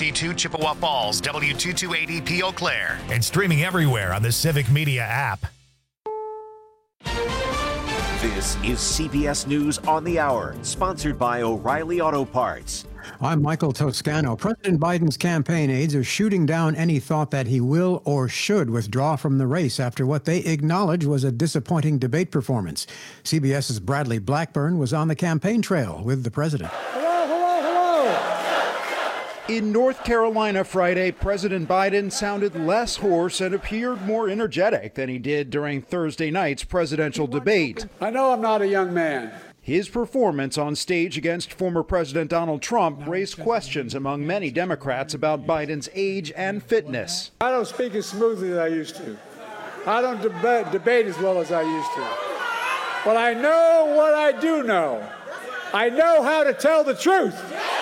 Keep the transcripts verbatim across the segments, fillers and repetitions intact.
fifty-two Chippewa Falls, W two two eight zero P Eau Claire, and streaming everywhere on the Civic Media app. This is C B S News on the Hour, sponsored by O'Reilly Auto Parts. I'm Michael Toscano. President Biden's campaign aides are shooting down any thought that he will or should withdraw from the race after what they acknowledge was a disappointing debate performance. CBS's Bradley Blackburn was on the campaign trail with the president. Hello, hello, hello. In North Carolina Friday, President Biden sounded less hoarse and appeared more energetic than he did during Thursday night's presidential debate. I know I'm not a young man. His performance on stage against former President Donald Trump raised questions among many Democrats about Biden's age and fitness. I don't speak as smoothly as I used to. I don't deba- debate as well as I used to. But I know what I do know. I know how to tell the truth.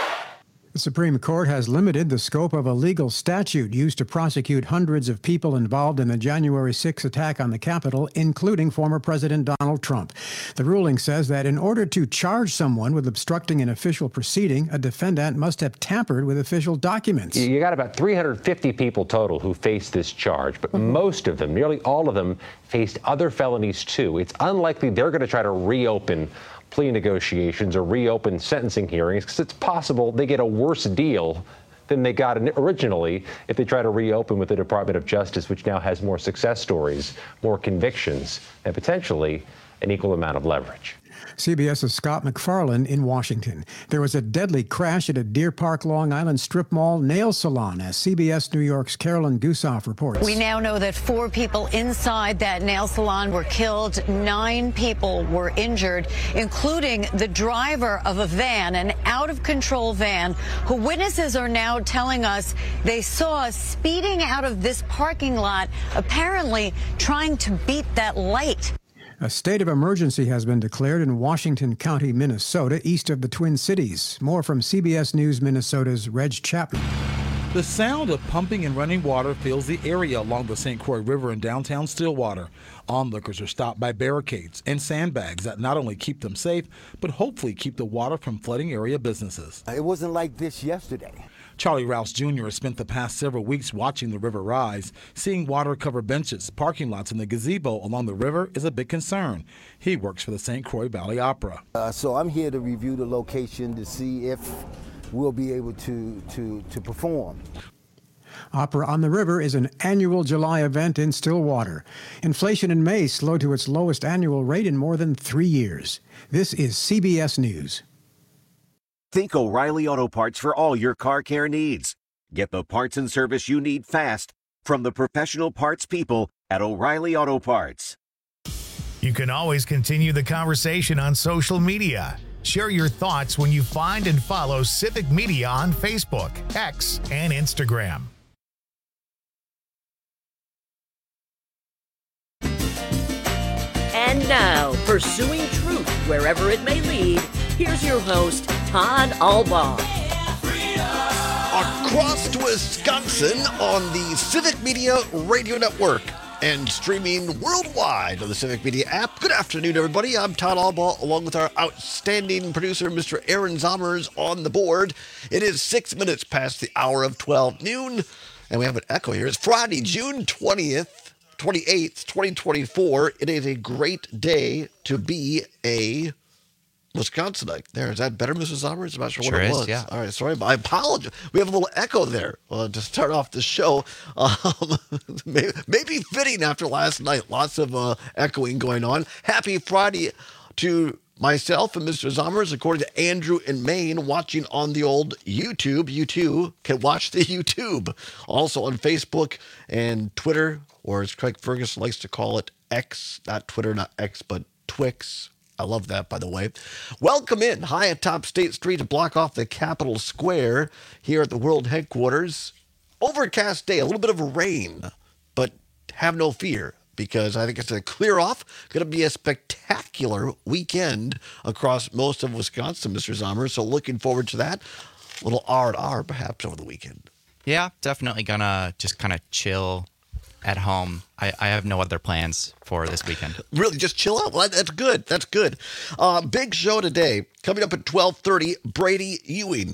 The Supreme Court has limited the scope of a legal statute used to prosecute hundreds of people involved in the January sixth attack on the Capitol, including former President Donald Trump. The ruling says that in order to charge someone with obstructing an official proceeding, a defendant must have tampered with official documents. You got about three hundred fifty people total who face this charge, but mm-hmm. most of them, nearly all of them, faced other felonies too. It's unlikely they're going to try to reopen plea negotiations or reopen sentencing hearings because it's possible they get a worse deal than they got originally if they try to reopen with the Department of Justice, which now has more success stories, more convictions, and potentially an equal amount of leverage. CBS's Scott MacFarlane in Washington. There was a deadly crash at a Deer Park, Long Island strip mall nail salon, as C B S New York's Carolyn Gusoff reports. We now know that four people inside that nail salon were killed. Nine people were injured, including the driver of a van, an out-of-control van, who witnesses are now telling us they saw speeding out of this parking lot, apparently trying to beat that light. A state of emergency has been declared in Washington County, Minnesota, east of the Twin Cities. More from C B S News Minnesota's Reg Chapman. The sound of pumping and running water fills the area along the Saint Croix River in downtown Stillwater. Onlookers are stopped by barricades and sandbags that not only keep them safe, but hopefully keep the water from flooding area businesses. It wasn't like this yesterday. Charlie Rouse Junior has spent the past several weeks watching the river rise. Seeing water cover benches, parking lots, and the gazebo along the river is a big concern. He works for the Saint Croix Valley Opera. Uh, so I'm here to review the location to see if we'll be able to, to, to perform. Opera on the River is an annual July event in Stillwater. Inflation in May slowed to its lowest annual rate in more than three years. This is C B S News. Think O'Reilly Auto Parts for all your car care needs. Get the parts and service you need fast from the professional parts people at O'Reilly Auto Parts. You can always continue the conversation on social media. Share your thoughts when you find and follow Civic Media on Facebook, X, and Instagram. And now, pursuing truth wherever it may lead, here's your host, Todd Albaugh. Across Wisconsin on the Civic Media Radio Network and streaming worldwide on the Civic Media app. Good afternoon, everybody. I'm Todd Albaugh, along with our outstanding producer, Mister Aaron Zommers, on the board. It is six minutes past the hour of twelve noon, and we have an echo here. It's Friday, June twentieth, twenty-eighth, twenty twenty-four. It is a great day to be a Wisconsinite. There, is that better, Missus Zommers? I'm not sure, sure what it is, was. Yeah. All right, sorry, but I apologize. We have a little echo there uh, to start off the show. Um, maybe, maybe fitting after last night. Lots of uh, echoing going on. Happy Friday to myself and Mister Zommers, according to Andrew in Maine, watching on the old YouTube. You too can watch the YouTube. Also on Facebook and Twitter, or as Craig Ferguson likes to call it, X. Not Twitter, not X, but Twix. I love that, by the way. Welcome in high atop State Street to block off the Capitol Square here at the World Headquarters. Overcast day, a little bit of rain, but have no fear because I think it's a clear off. Going to be a spectacular weekend across most of Wisconsin, Mister Zommers. So looking forward to that. A little R and R perhaps over the weekend. Yeah, definitely gonna just kind of chill at home. I, I have no other plans for this weekend. Really, just chill out. Well, that's good. That's good. Uh, big show today. Coming up at twelve thirty, Brady Ewing,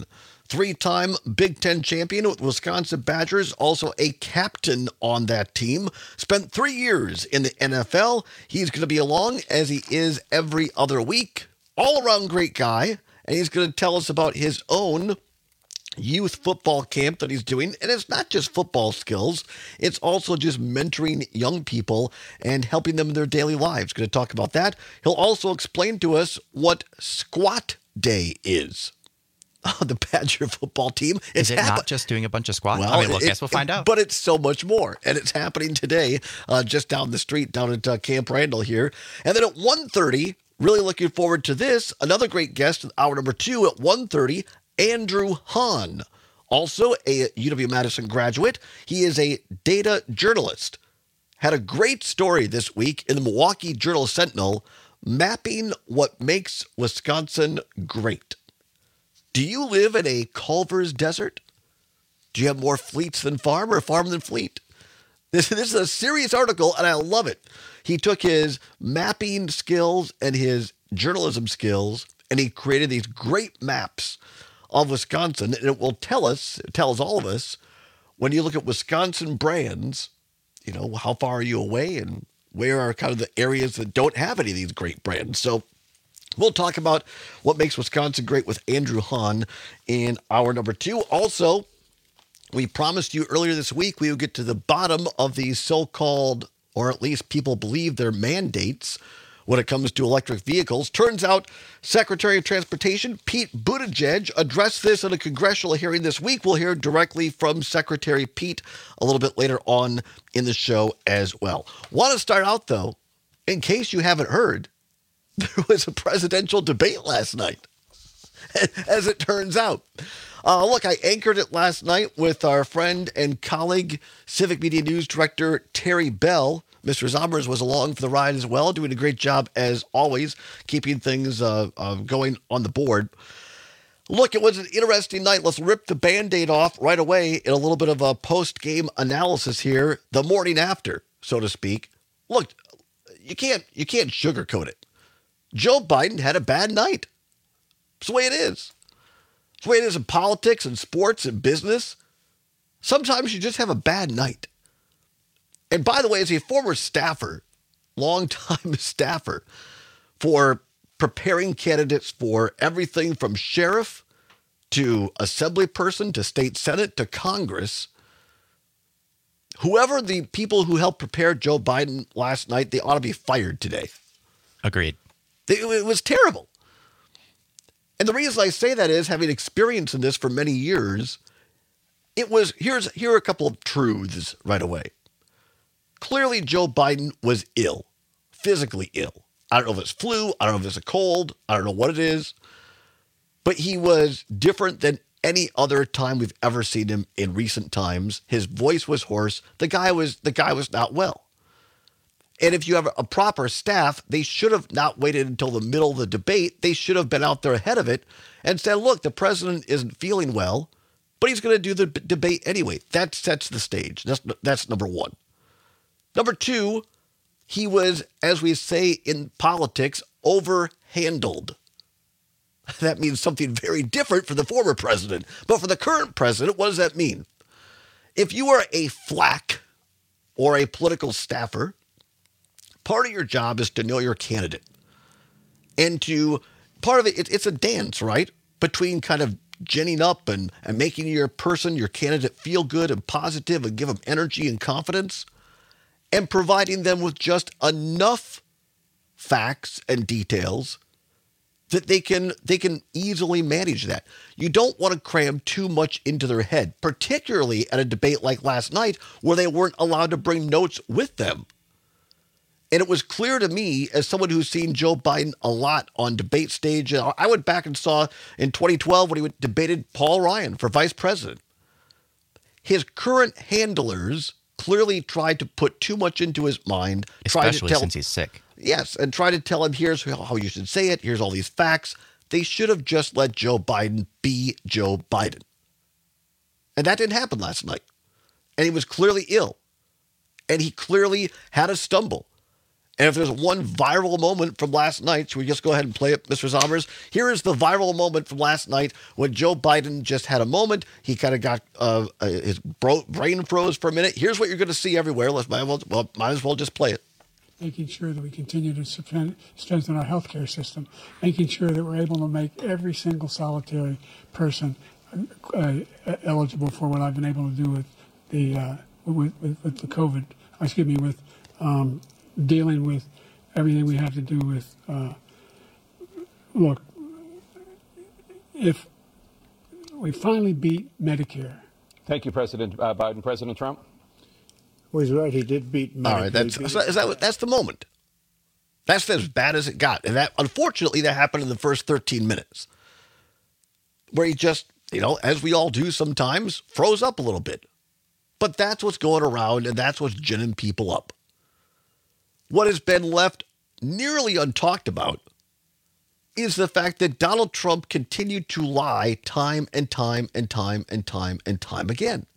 three-time Big Ten champion with Wisconsin Badgers, also a captain on that team. Spent three years in the N F L. He's going to be along as he is every other week. All-around great guy, and he's going to tell us about his own youth football camp that he's doing. And it's not just football skills. It's also just mentoring young people and helping them in their daily lives. Going to talk about that. He'll also explain to us what Squat Day is. Oh, the Badger football team. Is it happen- not just doing a bunch of squats? Well, I mean, well, it, guess we'll find out. But it's so much more. And it's happening today uh, just down the street, down at uh, Camp Randall here. And then at one thirty, really looking forward to this, another great guest in hour number two at one thirty, Andrew Hahn. Also a U W-Madison graduate. He is a data journalist. Had a great story this week in the Milwaukee Journal-Sentinel, mapping what makes Wisconsin great. Do you live in a Culver's desert? Do you have more fleets than farm or farm than fleet? This, this is a serious article, and I love it. He took his mapping skills and his journalism skills, and he created these great maps of Wisconsin, and it will tell us, it tells all of us, when you look at Wisconsin brands, you know, how far are you away and where are kind of the areas that don't have any of these great brands. So we'll talk about what makes Wisconsin great with Andrew Hahn in hour number two. Also, we promised you earlier this week we would get to the bottom of these so-called, or at least people believe they're mandates when it comes to electric vehicles. Turns out Secretary of Transportation Pete Buttigieg addressed this in a congressional hearing this week. We'll hear directly from Secretary Pete a little bit later on in the show as well. Want to start out, though, in case you haven't heard, there was a presidential debate last night, as it turns out. Uh, look, I anchored it last night with our friend and colleague, Civic Media News Director Terry Bell. Mister Zombers was along for the ride as well, doing a great job as always, keeping things uh, uh, going on the board. Look, it was an interesting night. Let's rip the Band-Aid off right away in a little bit of a post-game analysis here, the morning after, so to speak. Look, you can't you can't sugarcoat it. Joe Biden had a bad night. It's the way it is. It's the way it is in politics and sports and business. Sometimes you just have a bad night. And by the way, as a former staffer, longtime staffer for preparing candidates for everything from sheriff to assembly person to state senate to Congress, whoever the people who helped prepare Joe Biden last night, they ought to be fired today. Agreed. It was terrible. And the reason I say that is, having experience in this for many years, it was, here's here are a couple of truths right away. Clearly, Joe Biden was ill, physically ill. I don't know if it's flu. I don't know if it's a cold. I don't know what it is. But he was different than any other time we've ever seen him in recent times. His voice was hoarse. The guy was the guy was not well. And if you have a proper staff, they should have not waited until the middle of the debate. They should have been out there ahead of it and said, look, the president isn't feeling well, but he's going to do the b- debate anyway. That sets the stage. That's that's number one. Number two, he was, as we say in politics, overhandled. That means something very different for the former president. But for the current president, what does that mean? If you are a flack or a political staffer, part of your job is to know your candidate. And to, part of it, it it's a dance, right? Between kind of ginning up and, and making your person, your candidate, feel good and positive and give them energy and confidence, and providing them with just enough facts and details that they can they can easily manage that. You don't want to cram too much into their head, particularly at a debate like last night where they weren't allowed to bring notes with them. And it was clear to me, as someone who's seen Joe Biden a lot on debate stage, I went back and saw in twenty twelve when he debated Paul Ryan for vice president. His current handlers clearly tried to put too much into his mind. Especially tried to tell, since he's sick. Yes, and tried to tell him, here's how you should say it, here's all these facts. They should have just let Joe Biden be Joe Biden. And that didn't happen last night. And he was clearly ill. And he clearly had a stumble. And if there's one viral moment from last night, should we just go ahead and play it, Mister Zombers? Here is the viral moment from last night when Joe Biden just had a moment. He kind of got, uh, uh, his bro- brain froze for a minute. Here's what you're going to see everywhere. Let's might as well, well, might as well just play it. Making sure that we continue to strengthen our healthcare system, making sure that we're able to make every single solitary person uh, eligible for what I've been able to do with the uh, with, with, with the COVID. Excuse me, with um, dealing with everything we have to do with. Uh, look, if we finally beat Medicare. Thank you, President uh, Biden. President Trump. Well, he's right. He did beat Medicare. All right, that's so is that, that's the moment. That's as bad as it got, and that unfortunately that happened in the first thirteen minutes, where he just, you know, as we all do sometimes, froze up a little bit. But that's what's going around, and that's what's ginning people up. What has been left nearly untalked about is the fact that Donald Trump continued to lie time and time and time and time and time again.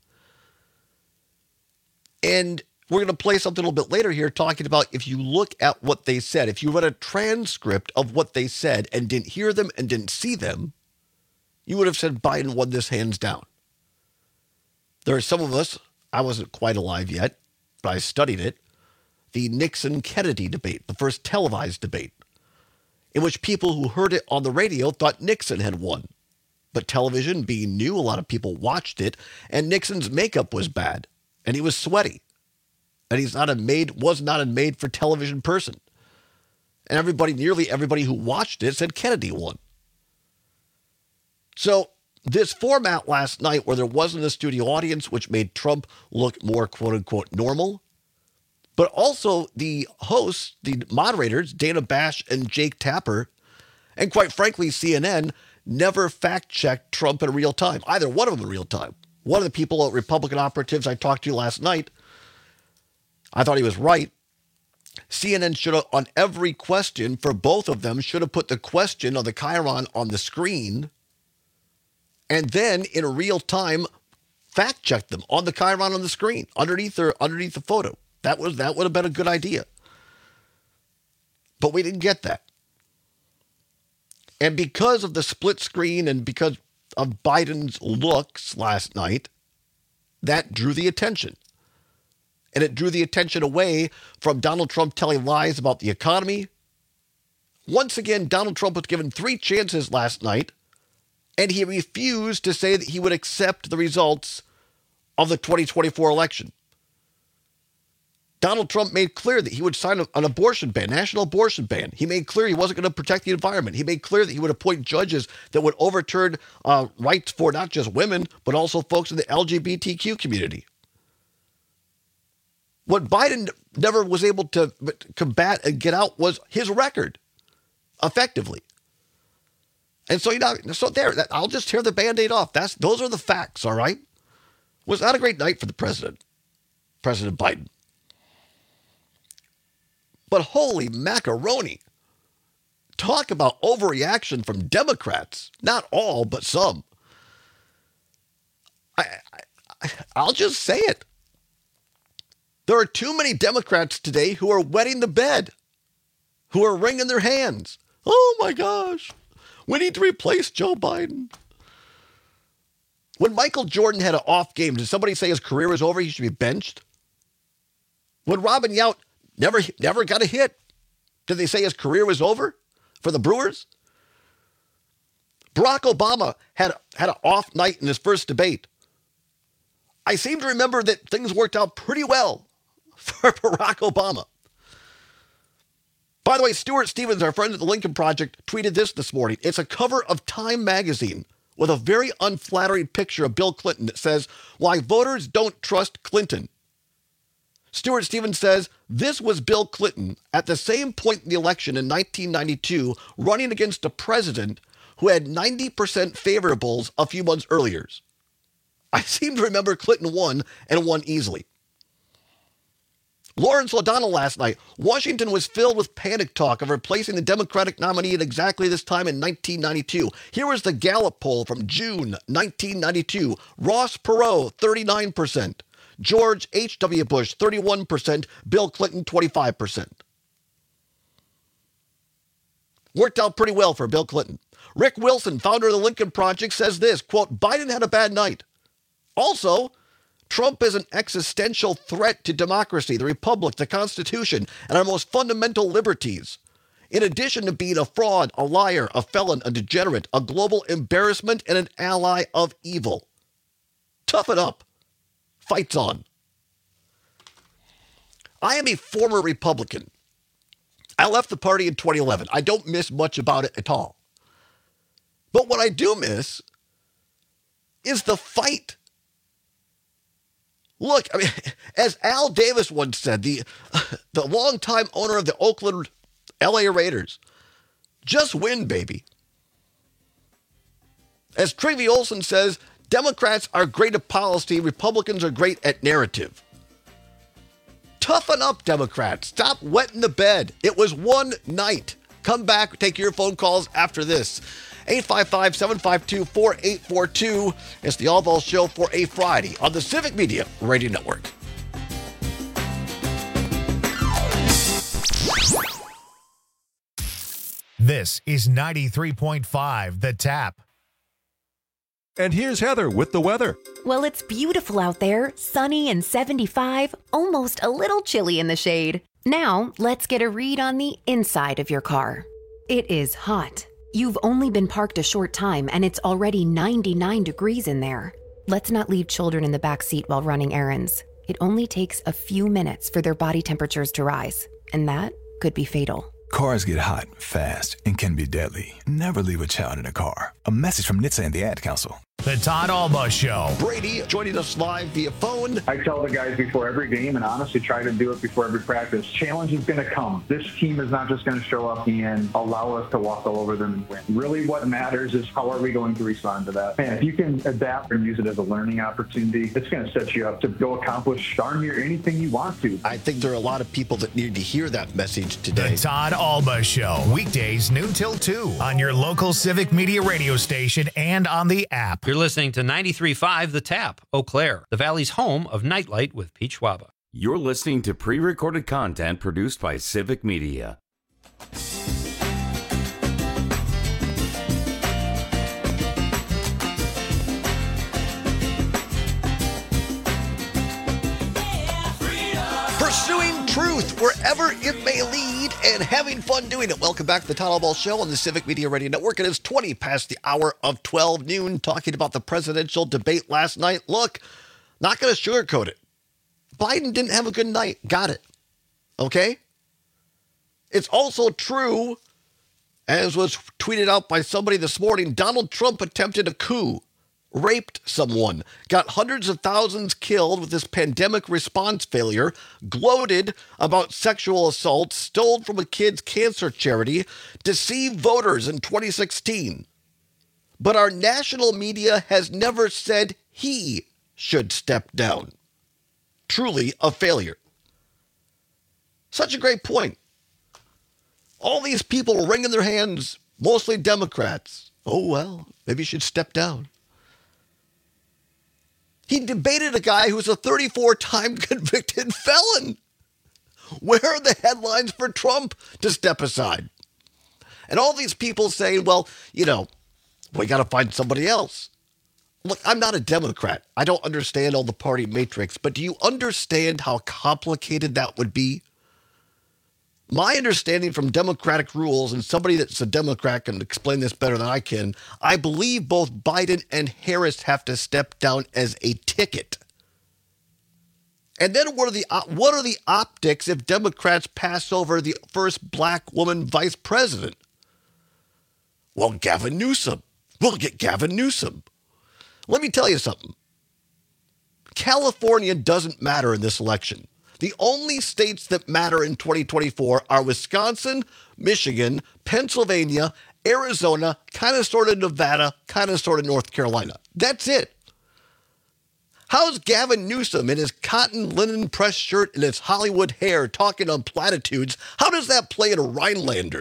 And we're going to play something a little bit later here talking about if you look at what they said, if you read a transcript of what they said and didn't hear them and didn't see them, you would have said Biden won this hands down. There are some of us, I wasn't quite alive yet, but I studied it, the Nixon-Kennedy debate, the first televised debate, in which people who heard it on the radio thought Nixon had won. But television being new, a lot of people watched it, and Nixon's makeup was bad, and he was sweaty, and he's not a made, was not a made-for-television person. And everybody, nearly everybody who watched it said Kennedy won. So this format last night where there wasn't a studio audience, which made Trump look more quote-unquote normal, but also the hosts, the moderators, Dana Bash and Jake Tapper, and quite frankly, C N N, never fact-checked Trump in real time, either one of them in real time. One of the people, Republican operatives I talked to last night, I thought he was right. C N N should have, on every question for both of them, should have put the question of the chyron on the screen and then in real time fact-check them on the chyron on the screen, underneath their, underneath the photo. That was that would have been a good idea. But we didn't get that. And because of the split screen and because of Biden's looks last night, that drew the attention. And it drew the attention away from Donald Trump telling lies about the economy. Once again, Donald Trump was given three chances last night, and he refused to say that he would accept the results of the twenty twenty-four election. Donald Trump made clear that he would sign an abortion ban, national abortion ban. He made clear he wasn't going to protect the environment. He made clear that he would appoint judges that would overturn uh, rights for not just women, but also folks in the L G B T Q community. What Biden never was able to combat and get out was his record, effectively. And so, you know, so there, that, I'll just tear the Band-Aid off. That's, those are the facts, all right? Was not a great night for the president, President Biden. But holy macaroni. Talk about overreaction from Democrats. Not all, but some. I, I, I'll just say it. There are too many Democrats today who are wetting the bed, who are wringing their hands. Oh my gosh, we need to replace Joe Biden. When Michael Jordan had an off game, did somebody say his career was over, he should be benched? When Robin Yount never, never got a hit, did they say his career was over for the Brewers? Barack Obama had, had an off night in his first debate. I seem to remember that things worked out pretty well for Barack Obama. By the way, Stuart Stevens, our friend at the Lincoln Project, tweeted this this morning. It's a cover of Time magazine with a very unflattering picture of Bill Clinton that says, "Why voters don't trust Clinton." Stuart Stevens says, this was Bill Clinton at the same point in the election in nineteen ninety-two, running against a president who had ninety percent favorables a few months earlier. I seem to remember Clinton won and won easily. Lawrence O'Donnell last night. Washington was filled with panic talk of replacing the Democratic nominee at exactly this time in nineteen ninety-two. Here was the Gallup poll from June nineteen ninety-two. Ross Perot, thirty-nine percent. George H W. Bush, thirty-one percent. Bill Clinton, twenty-five percent. Worked out pretty well for Bill Clinton. Rick Wilson, founder of the Lincoln Project, says this, quote, Biden had a bad night. Also, Trump is an existential threat to democracy, the republic, the Constitution, and our most fundamental liberties. In addition to being a fraud, a liar, a felon, a degenerate, a global embarrassment, and an ally of evil. Toughen up. Fight's on. I am a former Republican. I left the party in twenty eleven. I don't miss much about it at all. But what I do miss is the fight. Look, I mean, as Al Davis once said, the, the longtime owner of the Oakland L A Raiders, just win, baby. As Trivy Olson says, Democrats are great at policy, Republicans are great at narrative. Toughen up, Democrats. Stop wetting the bed. It was one night. Come back, take your phone calls after this. eight five five, seven five two, four eight four two. It's the All Balls Show for a Friday on the Civic Media Radio Network. This is ninety-three point five The Tap. And here's Heather with the weather. Well, it's beautiful out there, sunny and seventy-five, almost a little chilly in the shade. Now, let's get a read on the inside of your car. It is hot. You've only been parked a short time and it's already ninety-nine degrees in there. Let's not leave children in the back seat while running errands. It only takes a few minutes for their body temperatures to rise, and that could be fatal. Cars get hot, fast, and can be deadly. Never leave a child in a car. A message from N H T S A and the Ad Council. The Todd Alba Show. Brady joining us live via phone. I tell the guys before every game, and honestly try to do it before every practice, challenge is going to come. This team is not just going to show up and allow us to walk all over them and win. Really what matters is how are we going to respond to that. And if you can adapt and use it as a learning opportunity, it's going to set you up to go accomplish darn near anything you want to. I think there are a lot of people that need to hear that message today. The Todd Alba Show. Weekdays noon till two on your local Civic Media radio station and on the app. You're listening to ninety-three point five The Tap, Eau Claire, the Valley's home of Nightlight with Peach Waba. You're listening to pre-recorded content produced by Civic Media. Pursuing truth wherever it may lead and having fun doing it. Welcome back to the Todd Ball Show on the Civic Media Radio Network. It is twenty past the hour of twelve noon, talking about the presidential debate last night. Look, not going to sugarcoat it. Biden didn't have a good night. Got it. Okay? It's also true, as was tweeted out by somebody this morning, Donald Trump attempted a coup. Raped someone, got hundreds of thousands killed with this pandemic response failure, gloated about sexual assault, stole from a kid's cancer charity, deceived voters in twenty sixteen. But our national media has never said he should step down. Truly a failure. Such a great point. All these people wringing their hands, mostly Democrats. Oh, well, maybe he should step down. He debated a guy who's a thirty-four-time convicted felon. Where are the headlines for Trump to step aside? And all these people saying, well, you know, we got to find somebody else. Look, I'm not a Democrat. I don't understand all the party matrix, but do you understand how complicated that would be? My understanding from Democratic rules, and somebody that's a Democrat can explain this better than I can, I believe both Biden and Harris have to step down as a ticket. And then what are the what are the optics if Democrats pass over the first black woman vice president? Well, Gavin Newsom. We'll get Gavin Newsom. Let me tell you something. California doesn't matter in this election. The only states that matter in twenty twenty-four are Wisconsin, Michigan, Pennsylvania, Arizona, kind of sort of Nevada, kind of sort of North Carolina. That's it. How's Gavin Newsom in his cotton linen press shirt and his Hollywood hair talking on platitudes? How does that play in a Rhinelander?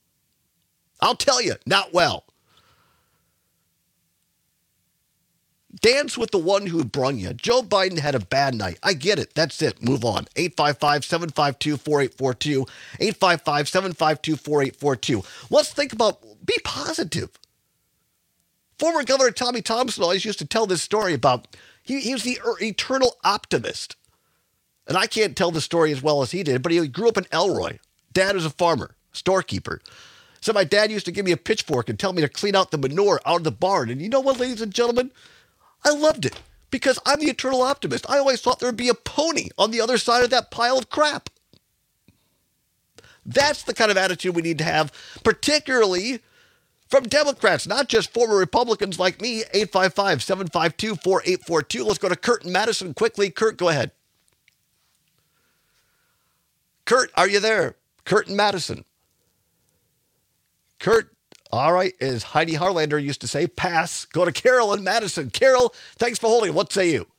I'll tell you, not well. Dance with the one who brung you. Joe Biden had a bad night. I get it. That's it. Move on. eight five five, seven five two, four eight four two. eight five five, seven five two, four eight four two. Let's think about, be positive. Former Governor Tommy Thompson always used to tell this story about, he, he was the eternal optimist. And I can't tell the story as well as he did, but he grew up in Elroy. Dad was a farmer, storekeeper. So my dad used to give me a pitchfork and tell me to clean out the manure out of the barn. And you know what, ladies and gentlemen? I loved it because I'm the eternal optimist. I always thought there would be a pony on the other side of that pile of crap. That's the kind of attitude we need to have, particularly from Democrats, not just former Republicans like me. eight five five, seven five two, four eight four two. Let's go to Kurt and Madison quickly. Kurt, go ahead. Kurt, are you there? Kurt and Madison. Kurt, all right, as Heidi Harlander used to say, pass. Go to Carol and Madison. Carol, thanks for holding. What say you?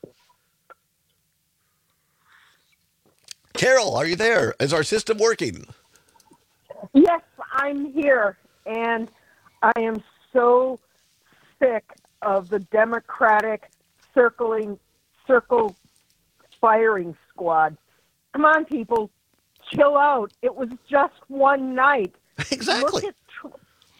Carol, are you there? Is our system working? Yes, I'm here. And I am so sick of the Democratic circling, circle firing squad. Come on, people. Chill out. It was just one night. Exactly. Look at Trump.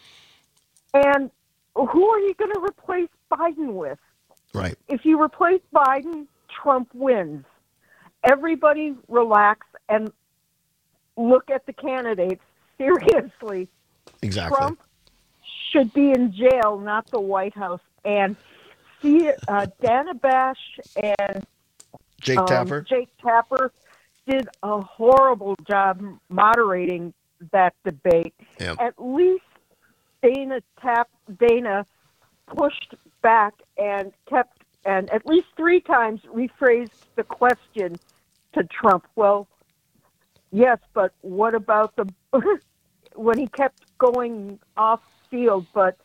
And who are you going to replace Biden with? Right. If you replace Biden, Trump wins. Everybody relax and look at the candidates seriously. Exactly. Trump should be in jail, not the White House. And see, uh, Dana Bash and Jake um, Tapper. Jake Tapper did a horrible job moderating that debate. Yep. At least Dana Tap Dana pushed back and kept, and at least three times rephrased the question to Trump. Well, yes, but what about the when he kept going off field? But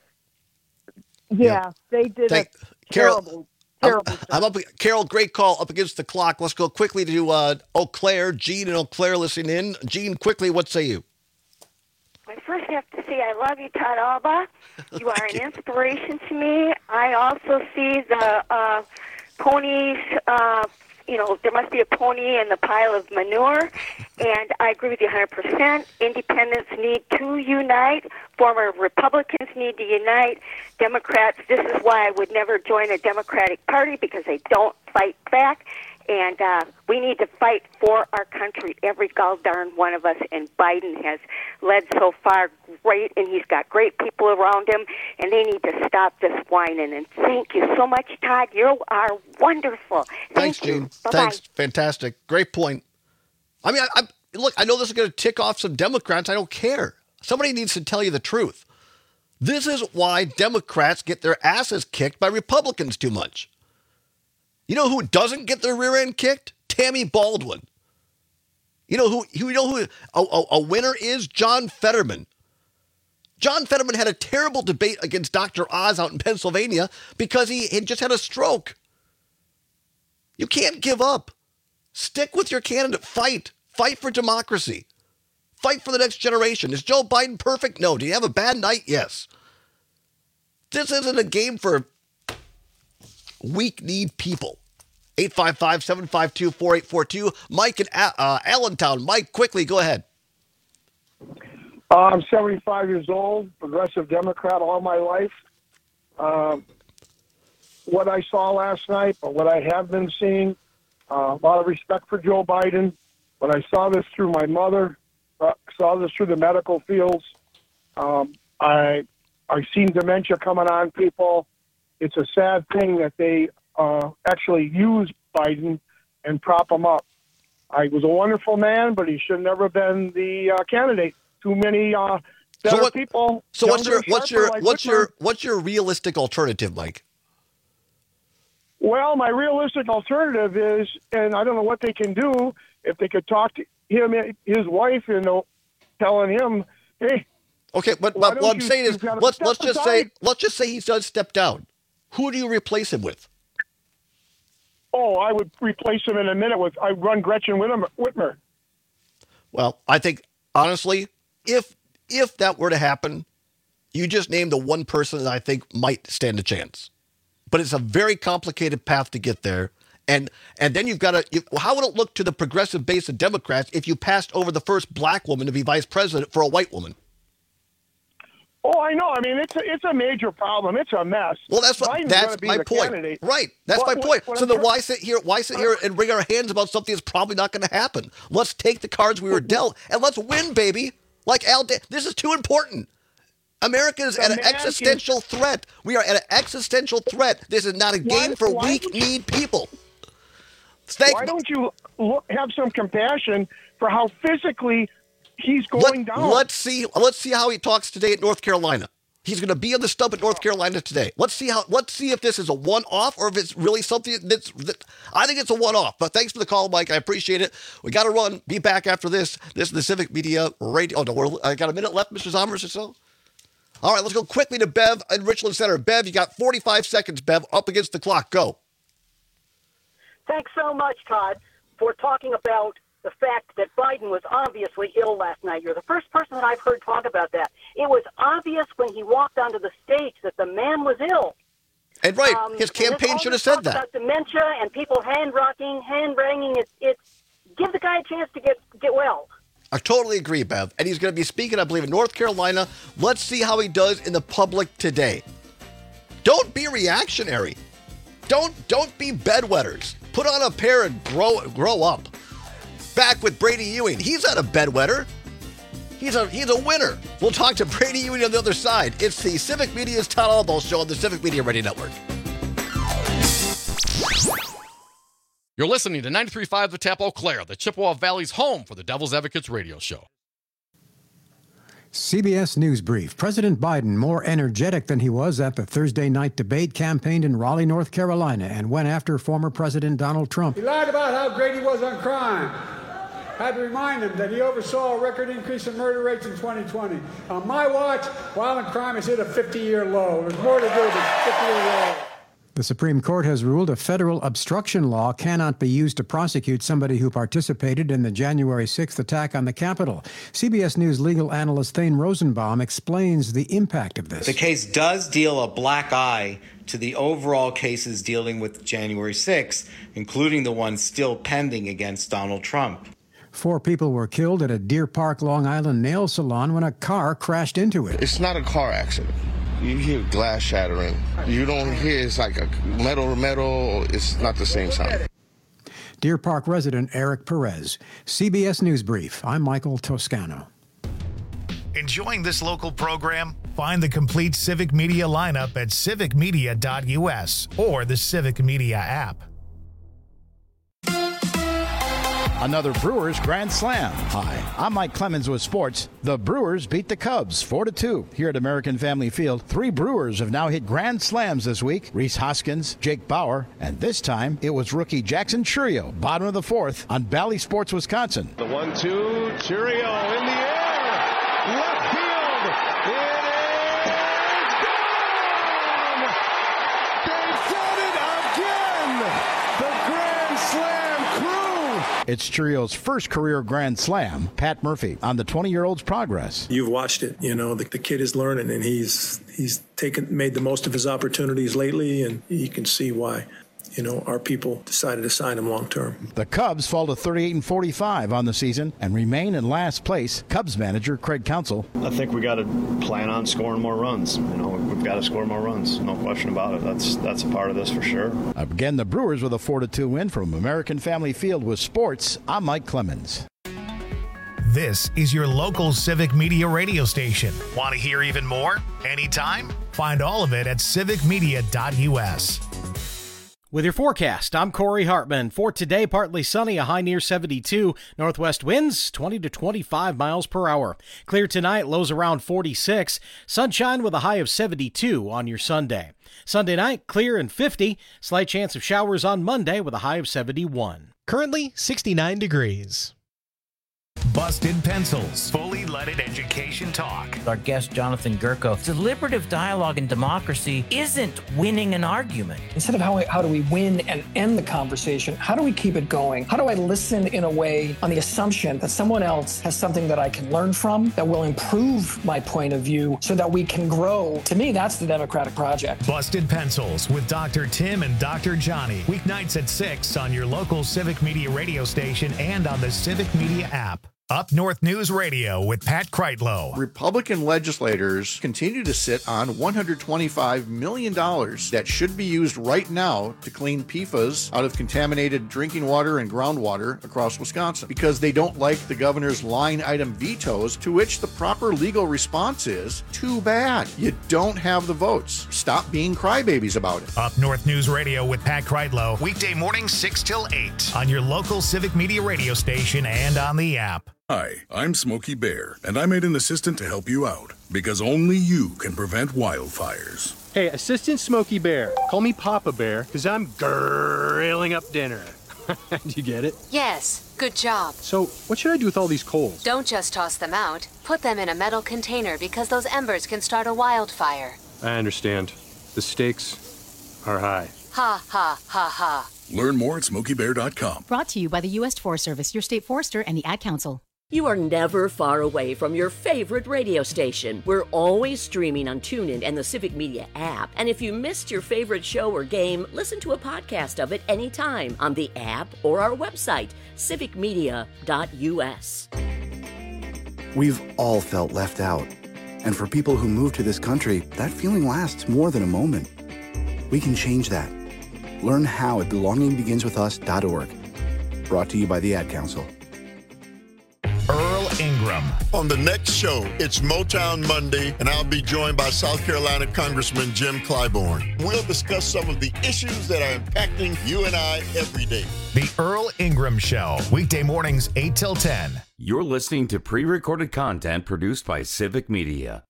yeah, Yep. they did Thank, a Carol, terrible, terrible. I'm, I'm up. Carol, great call. Up against the clock. Let's go quickly to uh, Eau Claire. Gene and Eau Claire listening in. Gene, quickly, what say you? I first have to say I love you, Todd Alba. You are an inspiration to me. I also see the uh, ponies, uh, you know, there must be a pony in the pile of manure, and I agree with you one hundred percent. Independents need to unite. Former Republicans need to unite. Democrats, this is why I would never join a Democratic Party, because they don't fight back. And uh, we need to fight for our country, every gall darn one of us. And Biden has led so far great, and he's got great people around him, and they need to stop this whining. And thank you so much, Todd. You are wonderful. Thank Thanks, you. Gene. Bye-bye. Thanks. Fantastic. Great point. I mean, I, I, look, I know this is going to tick off some Democrats. I don't care. Somebody needs to tell you the truth. This is why Democrats get their asses kicked by Republicans too much. You know who doesn't get their rear end kicked? Tammy Baldwin. You know who? You know who? A, a, a winner is John Fetterman. John Fetterman had a terrible debate against Doctor Oz out in Pennsylvania because he had just had a stroke. You can't give up. Stick with your candidate. Fight. Fight for democracy. Fight for the next generation. Is Joe Biden perfect? No. Do you have a bad night? Yes. This isn't a game for weak-kneed people. eight five five, seven five two, four eight four two. Mike in uh, Allentown. Mike, quickly, go ahead. Uh, I'm seventy-five years old, progressive Democrat all my life. Uh, what I saw last night, but what I have been seeing, uh, a lot of respect for Joe Biden. But I saw this through my mother, uh, saw this through the medical fields. Um, I, I've seen dementia coming on people. It's a sad thing that they uh, actually use Biden and prop him up. I was a wonderful man, but he should never have been the uh, candidate. Too many uh, better so what, people. So what's your younger, what's your like what's Whitmer. your what's your realistic alternative, Mike? Well, my realistic alternative is, and I don't know what they can do, if they could talk to him, his wife, you know, telling him, hey. Okay, but, why but don't what I'm you- saying is, you've gotta let's step let's just aside. say let's just say he does step down. Who do you replace him with? Oh, I would replace him in a minute with, I'd run Gretchen Whitmer. Whitmer. Well, I think honestly, if if that were to happen, you just named the one person that I think might stand a chance. but it's a very complicated path to get there. And and then you've got to, how would it look to the progressive base of Democrats if you passed over the first black woman to be vice president for a white woman? Oh, I know. I mean, it's a, it's a major problem. It's a mess. Well, that's what, Biden's that's my point. Candidate. Right. That's But my point. what- what so I'm then try- why sit here? Why sit here and wring our hands about something that's probably not going to happen? Let's take the cards we were dealt and let's win, baby. Like Al, Da- this is too important. America is The at an man existential is- threat. We are at an existential threat. This is not a Why- game for why weak would- need people. Thank- Why don't you look, have some compassion for how physically he's going Let, down? Let's see. Let's see how he talks today at North Carolina. He's going to be on the stump at North Carolina today. Let's see how. Let's see if this is a one-off or if it's really something that's. That, I think it's a one-off. But thanks for the call, Mike. I appreciate it. We got to run. Be back after this. This is the Civic Media Radio. Oh no, we're, I got a minute left, Mister Zommers or so. All right, let's go quickly to Bev in Richland Center. Bev, you got forty-five seconds. Bev, up against the clock. Go. Thanks so much, Todd, for talking about the fact that Biden was obviously ill last night. You're the first person that I've heard talk about that. It was obvious when he walked onto the stage that the man was ill. And right, Um, his and this- campaign all should have this said talk that. About dementia and people hand rocking, hand wringing. It's it's give the guy a chance to get get well. I totally agree, Bev. And he's going to be speaking, I believe, in North Carolina. Let's see how he does in the public today. Don't be reactionary. Don't don't be bedwetters. Put on a pair and grow grow up. Back with Brady Ewing. He's not a bedwetter. He's a he's a winner. We'll talk to Brady Ewing on the other side. It's the Civic Media's Todd Albaugh Show on the Civic Media Radio Network. You're listening to ninety-three point five The Tap Eau Claire, the Chippewa Valley's home for the Devil's Advocates radio show. C B S News Brief. President Biden, more energetic than he was at the Thursday night debate, campaigned in Raleigh, North Carolina, and went after former President Donald Trump. He lied about how great he was on crime. Had to remind him that he oversaw a record increase in murder rates in twenty twenty. On my watch, violent crime has hit a fifty-year low. There's more to do than fifty-year low. The Supreme Court has ruled a federal obstruction law cannot be used to prosecute somebody who participated in the January sixth attack on the Capitol. C B S News legal analyst Thane Rosenbaum explains the impact of this. The case does deal a black eye to the overall cases dealing with January sixth, including the ones still pending against Donald Trump. Four people were killed at a Deer Park, Long Island nail salon when a car crashed into it. It's not a car accident. You hear glass shattering. You don't hear it's like a metal to metal. It's not the same sound. Deer Park resident Eric Perez. C B S News Brief. I'm Michael Toscano. Enjoying this local program? Find the complete Civic Media lineup at civic media dot u s or the Civic Media app. Another Brewers Grand Slam. Hi, I'm Mike Clemens with sports. The Brewers beat the Cubs four to two here at American Family Field. Three Brewers have now hit Grand Slams this week. Rhys Hoskins, Jake Bauer, and this time it was rookie Jackson Chourio, bottom of the fourth on Bally Sports, Wisconsin. The one two, Chourio in the air, left field. It is gone. They've done it again. The Grand Slam crew. It's Chourio's first career Grand Slam. Pat Murphy on the twenty-year-old's progress. You've watched it. You know, the, the kid is learning, and he's he's taken made the most of his opportunities lately, and you can see why, you know, our people decided to sign him long term. The Cubs fall to thirty-eight and forty-five on the season and remain in last place. Cubs manager Craig Counsell. I think we got to plan on scoring more runs. You know, we've got to score more runs. No question about it. That's that's a part of this for sure. Again, the Brewers with a four to two win from American Family Field with sports. I'm Mike Clemens. This is your local Civic Media radio station. Want to hear even more? Anytime? Find all of it at civic media dot u s. With your forecast, I'm Corey Hartman. For today, partly sunny, a high near seventy-two. Northwest winds twenty to twenty-five miles per hour. Clear tonight, lows around forty-six. Sunshine with a high of seventy-two on your Sunday. Sunday night, clear and fifty. Slight chance of showers on Monday with a high of seventy-one. Currently, sixty-nine degrees. Busted Pencils, fully leaded education talk. Our guest, Jonathan Gurko. Deliberative dialogue in democracy isn't winning an argument. Instead of how, we, how do we win and end the conversation, how do we keep it going? How do I listen in a way on the assumption that someone else has something that I can learn from, that will improve my point of view so that we can grow? To me, that's the democratic project. Busted Pencils with Doctor Tim and Doctor Johnny. Weeknights at six on your local Civic Media radio station and on the Civic Media app. Up North News Radio with Pat Kreitlow. Republican legislators continue to sit on one hundred twenty-five million dollars that should be used right now to clean P F A S out of contaminated drinking water and groundwater across Wisconsin because they don't like the governor's line item vetoes, to which the proper legal response is, too bad. You don't have the votes. Stop being crybabies about it. Up North News Radio with Pat Kreitlow. Weekday mornings six till eight on your local Civic Media radio station and on the app. Hi, I'm Smokey Bear, and I made an assistant to help you out, because only you can prevent wildfires. Hey, Assistant Smokey Bear. Call me Papa Bear, because I'm grilling up dinner. Do you get it? Yes, good job. So, what should I do with all these coals? Don't just toss them out. Put them in a metal container, because those embers can start a wildfire. I understand. The stakes are high. Ha, ha, ha, ha. Learn more at smokey bear dot com. Brought to you by the U S Forest Service, your state forester, and the Ad Council. You are never far away from your favorite radio station. We're always streaming on TuneIn and the Civic Media app. And if you missed your favorite show or game, listen to a podcast of it anytime on the app or our website, civic media dot u s. We've all felt left out. And for people who move to this country, that feeling lasts more than a moment. We can change that. Learn how at belonging begins with us dot org. Brought to you by the Ad Council. Earl Ingram. On the next show, it's Motown Monday, and I'll be joined by South Carolina Congressman Jim Clyburn. We'll discuss some of the issues that are impacting you and I every day. The Earl Ingram Show, weekday mornings eight till ten. You're listening to pre-recorded content produced by Civic Media.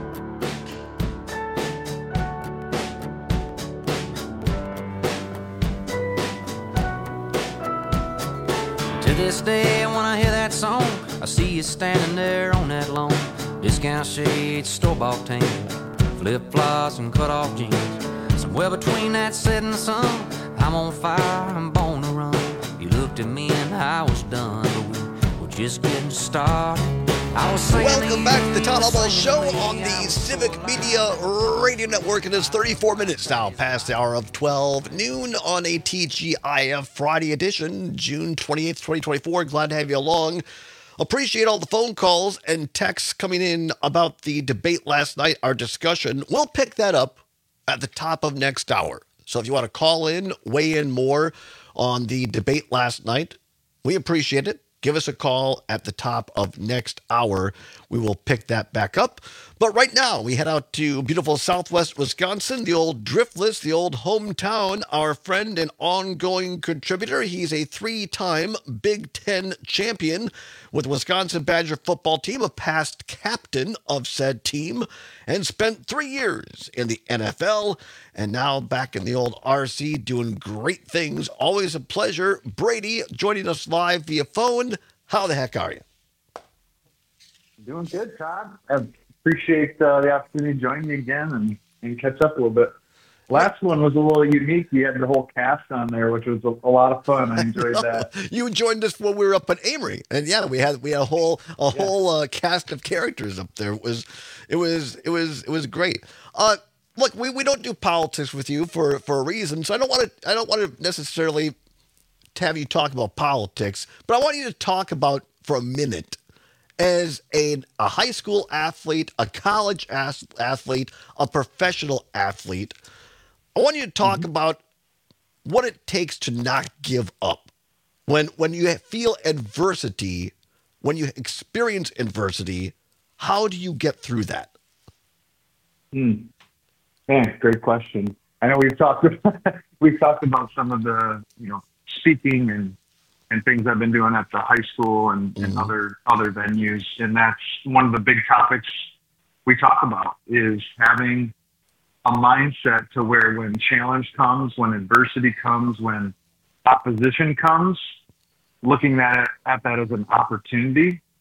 To this day, when I hear that song, I see you standing there on that lawn. Discount shades, store-bought tan, flip-flops and cut-off jeans. Somewhere between that setting sun, I'm on fire, I'm born to run. You looked at me and I was done, but we were just getting started. I was Welcome back to the Todd Albaugh Show on the Civic Media Radio Network. It is thirty-four minutes now past the hour of twelve noon on a T G I F Friday edition, June twenty-eighth, twenty twenty-four. Glad to have you along. Appreciate all the phone calls and texts coming in about the debate last night, our discussion. We'll pick that up at the top of next hour. So if you want to call in, weigh in more on the debate last night, we appreciate it. Give us a call at the top of next hour. We will pick that back up. But right now, we head out to beautiful southwest Wisconsin, the old Driftless, the old hometown. Our friend and ongoing contributor. He's a three-time Big Ten champion with the Wisconsin Badger football team, a past captain of said team, and spent three years in the N F L, and now back in the old R C doing great things. Always a pleasure. Brady joining us live via phone. How the heck are you? Doing good, Todd. I appreciate uh, the opportunity to join you again and, and catch up a little bit. Last one was a little unique. You had the whole cast on there, which was a, a lot of fun. I enjoyed that. You joined us when we were up at Amory, and yeah, we had we had a whole a yeah. whole uh, cast of characters up there. It was it was it was it was great. Uh, look, we, we don't do politics with you for, for a reason, so I don't want to I don't want to necessarily to have you talk about politics, but I want you to talk about for a minute as a, a high school athlete, a college as, athlete, a professional athlete. I want you to talk mm-hmm. about what it takes to not give up. When when you feel adversity, when you experience adversity, how do you get through that? Hmm. Man, great question. I know we've talked about, we've talked about some of the, you know, speaking and, and things I've been doing at the high school and, mm-hmm. and other other venues, and that's one of the big topics we talk about is having a mindset to where when challenge comes, when adversity comes, when opposition comes, looking at it, at that as an opportunity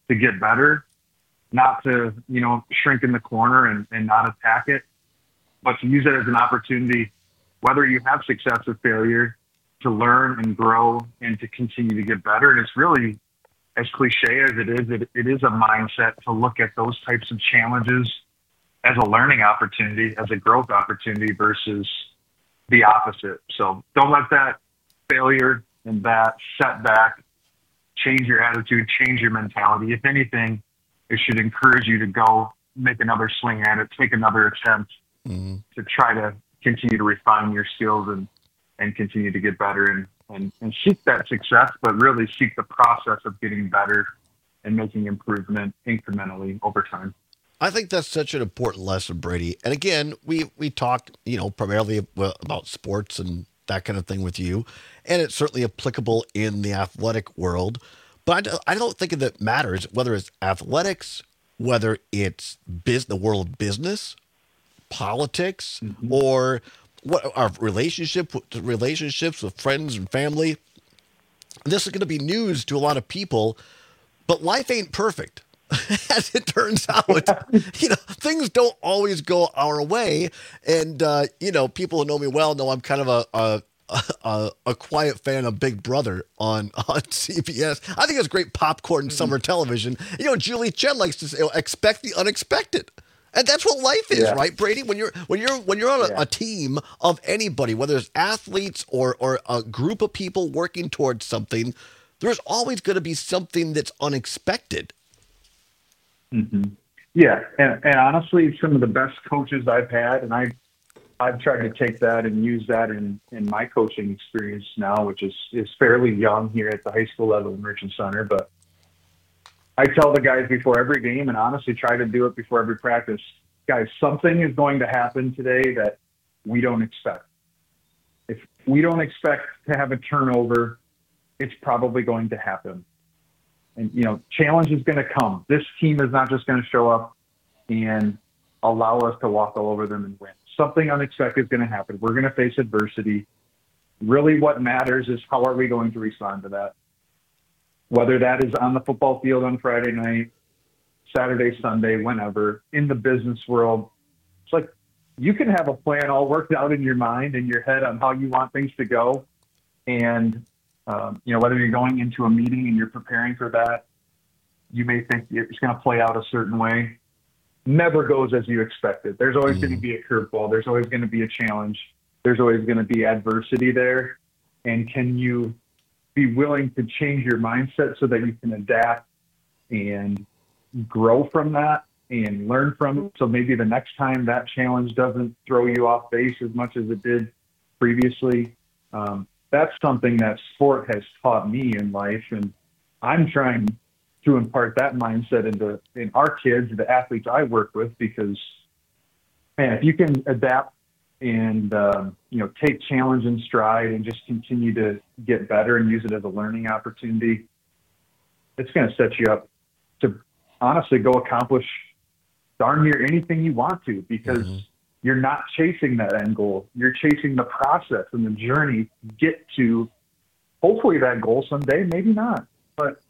to get better, not to, you know, shrink in the corner and, and not attack it, but to use it as an opportunity, whether you have success or failure, to learn and grow and to continue to get better. And it's really, as cliche as it is, it, it is a mindset to look at those types of challenges as a learning opportunity, as a growth opportunity versus the opposite. So don't let that failure and that setback change your attitude, change your mentality. If anything, it should encourage you to go make another swing at it, take another attempt mm-hmm. to try to continue to refine your skills and, and continue to get better and, and, and seek that success, but really seek the process of getting better and making improvement incrementally over time. I think that's such an important lesson, Brady. And again, we, we talk, you know, primarily about sports and that kind of thing with you, and it's certainly applicable in the athletic world. But I don't think that it matters whether it's athletics, whether it's biz, the world of business, politics, mm-hmm. or what our relationship relationships with friends and family. This is going to be news to a lot of people, but life ain't perfect. As it turns out, you know, things don't always go our way. And, uh, you know, people who know me well know I'm kind of a, a, a, a quiet fan of Big Brother on, on C B S. I think it's great popcorn mm-hmm. summer television. You know, Julie Chen likes to say, expect the unexpected. And that's what life is, yeah. right, Brady? When you're when you're when you're on a, yeah. a team of anybody, whether it's athletes or or a group of people working towards something, there's always going to be something that's unexpected. Mm-hmm. Yeah, and, and honestly, some of the best coaches I've had, and I, I've tried to take that and use that in, in my coaching experience now, which is, is fairly young here at the high school level in Richland Center. But I tell the guys before every game, and honestly try to do it before every practice, guys, something is going to happen today that we don't expect. If we don't expect to have a turnover, it's probably going to happen. And, you know, challenge is going to come. This team is not just going to show up and allow us to walk all over them and win. Something unexpected is going to happen. We're going to face adversity. Really what matters is how are we going to respond to that? Whether that is on the football field on Friday night, Saturday, Sunday, whenever, in the business world. It's like you can have a plan all worked out in your mind, in your head on how you want things to go. And Um, you know, whether you're going into a meeting and you're preparing for that, you may think it's going to play out a certain way. Never goes as you expected. There's always mm. going to be a curveball. There's always going to be a challenge. There's always going to be adversity there. And can you be willing to change your mindset so that you can adapt and grow from that and learn from it? So maybe the next time that challenge doesn't throw you off base as much as it did previously. Um, That's something that sport has taught me in life, and I'm trying to impart that mindset into in our kids, the athletes I work with, because, man, if you can adapt and, um, you know, take challenge in stride and just continue to get better and use it as a learning opportunity, it's going to set you up to honestly go accomplish darn near anything you want to, because mm-hmm. you're not chasing that end goal. You're chasing the process and the journey to get to hopefully that goal someday, maybe not. But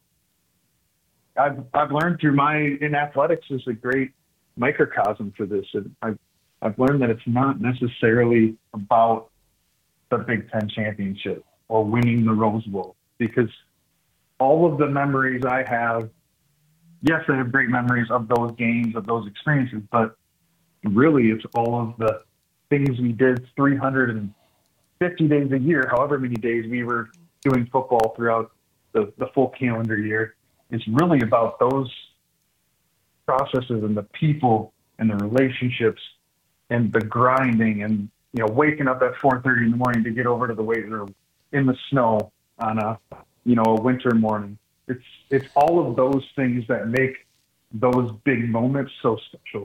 I've I've learned through my in athletics is a great microcosm for this. And I've I've learned that it's not necessarily about the Big Ten championship or winning the Rose Bowl, because all of the memories I have, yes, I have great memories of those games, of those experiences, but really, it's all of the things we did three hundred fifty days a year, however many days we were doing football throughout the, the full calendar year. It's really about those processes and the people and the relationships and the grinding and, you know, waking up at four thirty in the morning to get over to the weight room in the snow on a, you know, a winter morning. It's, it's all of those things that make those big moments so special.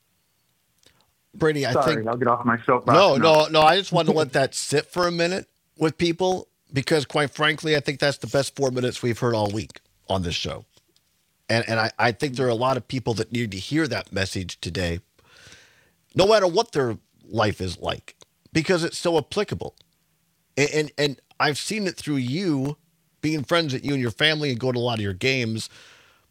Brady, I Sorry, think I'll get off my soapbox. No, now. no, no. I just wanted to let that sit for a minute with people, because quite frankly, I think that's the best four minutes we've heard all week on this show. And and I, I think there are a lot of people that need to hear that message today, no matter what their life is like, because it's so applicable. And, and, and I've seen it through you being friends with you and your family and going to a lot of your games.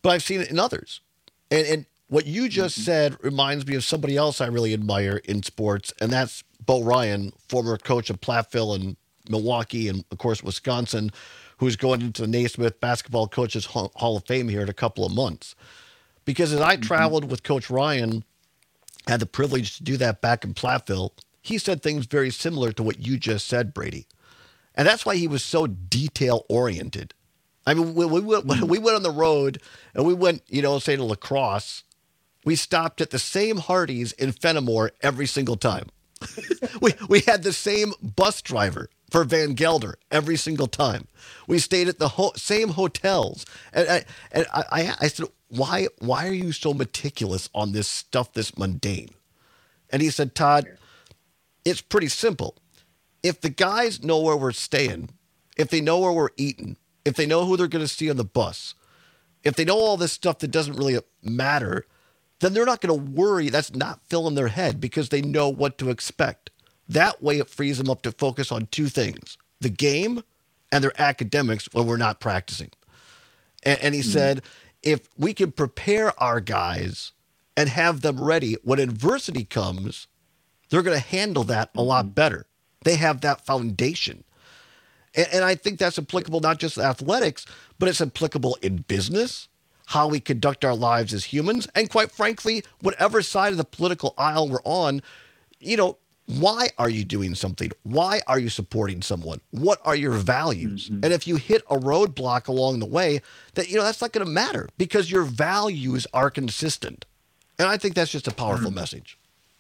but I've seen it in others. And, and what you just mm-hmm. said reminds me of somebody else I really admire in sports, and that's Bo Ryan, former coach of Platteville and Milwaukee and, of course, Wisconsin, who's going into the Naismith Basketball Coaches Hall of Fame here in a couple of months. Because as I mm-hmm. traveled with Coach Ryan, had the privilege to do that back in Platteville, he said things very similar to what you just said, Brady. And that's why he was so detail-oriented. I mean, when we went, when we went on the road and we went, you know, say to La Crosse, we stopped at the same Hardee's in Fenimore every single time. we we had the same bus driver for Van Gelder every single time. We stayed at the ho- same hotels. And I and I, I, I said, why why are you so meticulous on this stuff, this mundane? And he said, Todd, it's pretty simple. If the guys know where we're staying, if they know where we're eating, if they know who they're going to see on the bus, if they know all this stuff that doesn't really matter, then they're not going to worry. That's not filling their head because they know what to expect. That way it frees them up to focus on two things, the game and their academics when we're not practicing. And, and he mm-hmm. said, if we can prepare our guys and have them ready when adversity comes, they're going to handle that a lot better. They have that foundation. And, and I think that's applicable not just to athletics, but it's applicable in business, how we conduct our lives as humans, and quite frankly, whatever side of the political aisle we're on, you know, why are you doing something? Why are you supporting someone? What are your values? Mm-hmm. And if you hit a roadblock along the way, that, you know, that's not going to matter because your values are consistent. And I think that's just a powerful mm-hmm. message.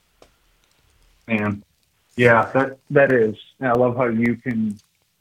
Man. Yeah, that that is. And I love how you can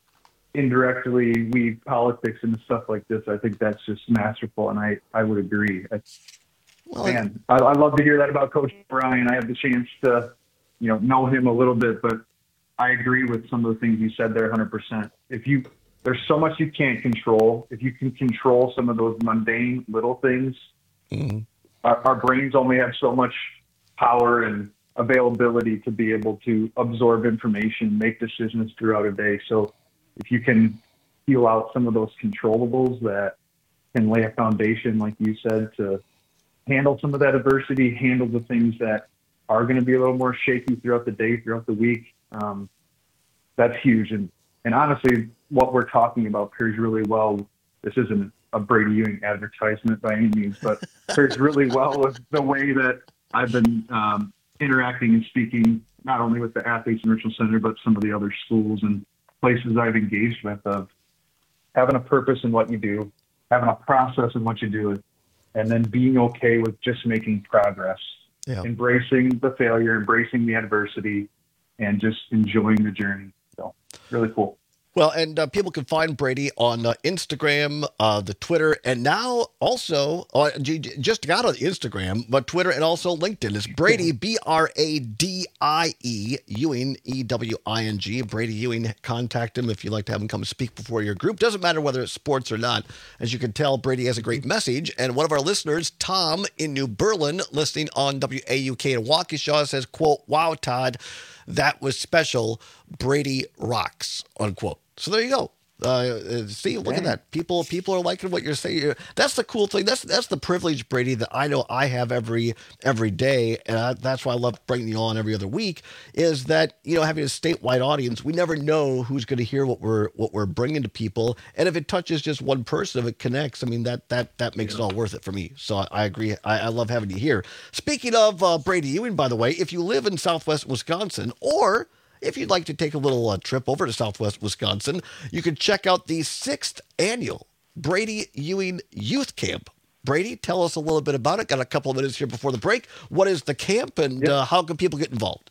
indirectly weave politics into stuff like this. I think that's just masterful, and I, I would agree. I, well, man, I, I love to hear that about Coach Ryan. I have the chance to, you know, know him a little bit, but I agree with some of the things you said there one hundred percent. If you, there's so much you can't control. If you can control some of those mundane little things, mm-hmm. our, our brains only have so much power and availability to be able to absorb information, make decisions throughout a day. So if you can feel out some of those controllables that can lay a foundation, like you said, to handle some of that adversity, handle the things that are going to be a little more shaky throughout the day, throughout the week, um, that's huge. And, and honestly, what we're talking about pairs really well. This isn't a Brady Ewing advertisement by any means, but pairs really well with the way that I've been um, interacting and speaking, not only with the athletes in Richland Center, but some of the other schools and places I've engaged with, of having a purpose in what you do, having a process in what you do, and then being okay with just making progress, yeah. embracing the failure, embracing the adversity, and just enjoying the journey. So really cool. Well, and uh, people can find Brady on uh, Instagram, uh, the Twitter, and now also, uh, just got on Instagram, but Twitter and also LinkedIn. It's Brady, B R A D I E, Ewing, E W I N G. Brady Ewing, contact him if you'd like to have him come speak before your group. Doesn't matter whether it's sports or not. As you can tell, Brady has a great message. And one of our listeners, Tom in New Berlin, listening on W A U K in Waukesha, says, quote, "Wow, Todd, that was special. Brady rocks," unquote. So there you go. Uh, see, look at that. People, people are liking what you're saying. That's the cool thing. That's that's the privilege, Brady, that I know I have every every day, and I, that's why I love bringing you on every other week. Is that, you know, having a statewide audience, we never know who's going to hear what we're what we're bringing to people, and if it touches just one person, if it connects, I mean that that that makes yeah. it all worth it for me. So I, I agree. I, I love having you here. Speaking of uh, Brady Ewing, by the way, if you live in Southwest Wisconsin, or if you'd like to take a little uh, trip over to Southwest Wisconsin, you can check out the sixth annual Brady Ewing Youth Camp. Brady, tell us a little bit about it. Got a couple of minutes here before the break. What is the camp, and yep. uh, how can people get involved?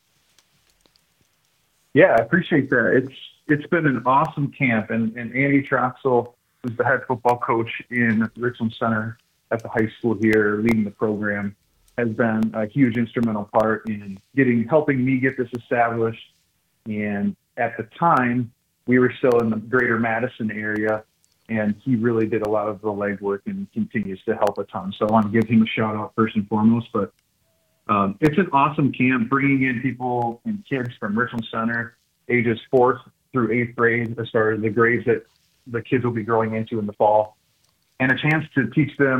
Yeah, I appreciate that. It's it's been an awesome camp, and, and Andy Troxel, who's the head football coach in Richland Center at the high school here, leading the program, has been a huge instrumental part in getting helping me get this established. And at the time, we were still in the greater Madison area, and he really did a lot of the legwork and continues to help a ton. So I want to give him a shout out first and foremost. But um, it's an awesome camp, bringing in people and kids from Richland Center, ages fourth through eighth grade, as far as the grades that the kids will be growing into in the fall, and a chance to teach them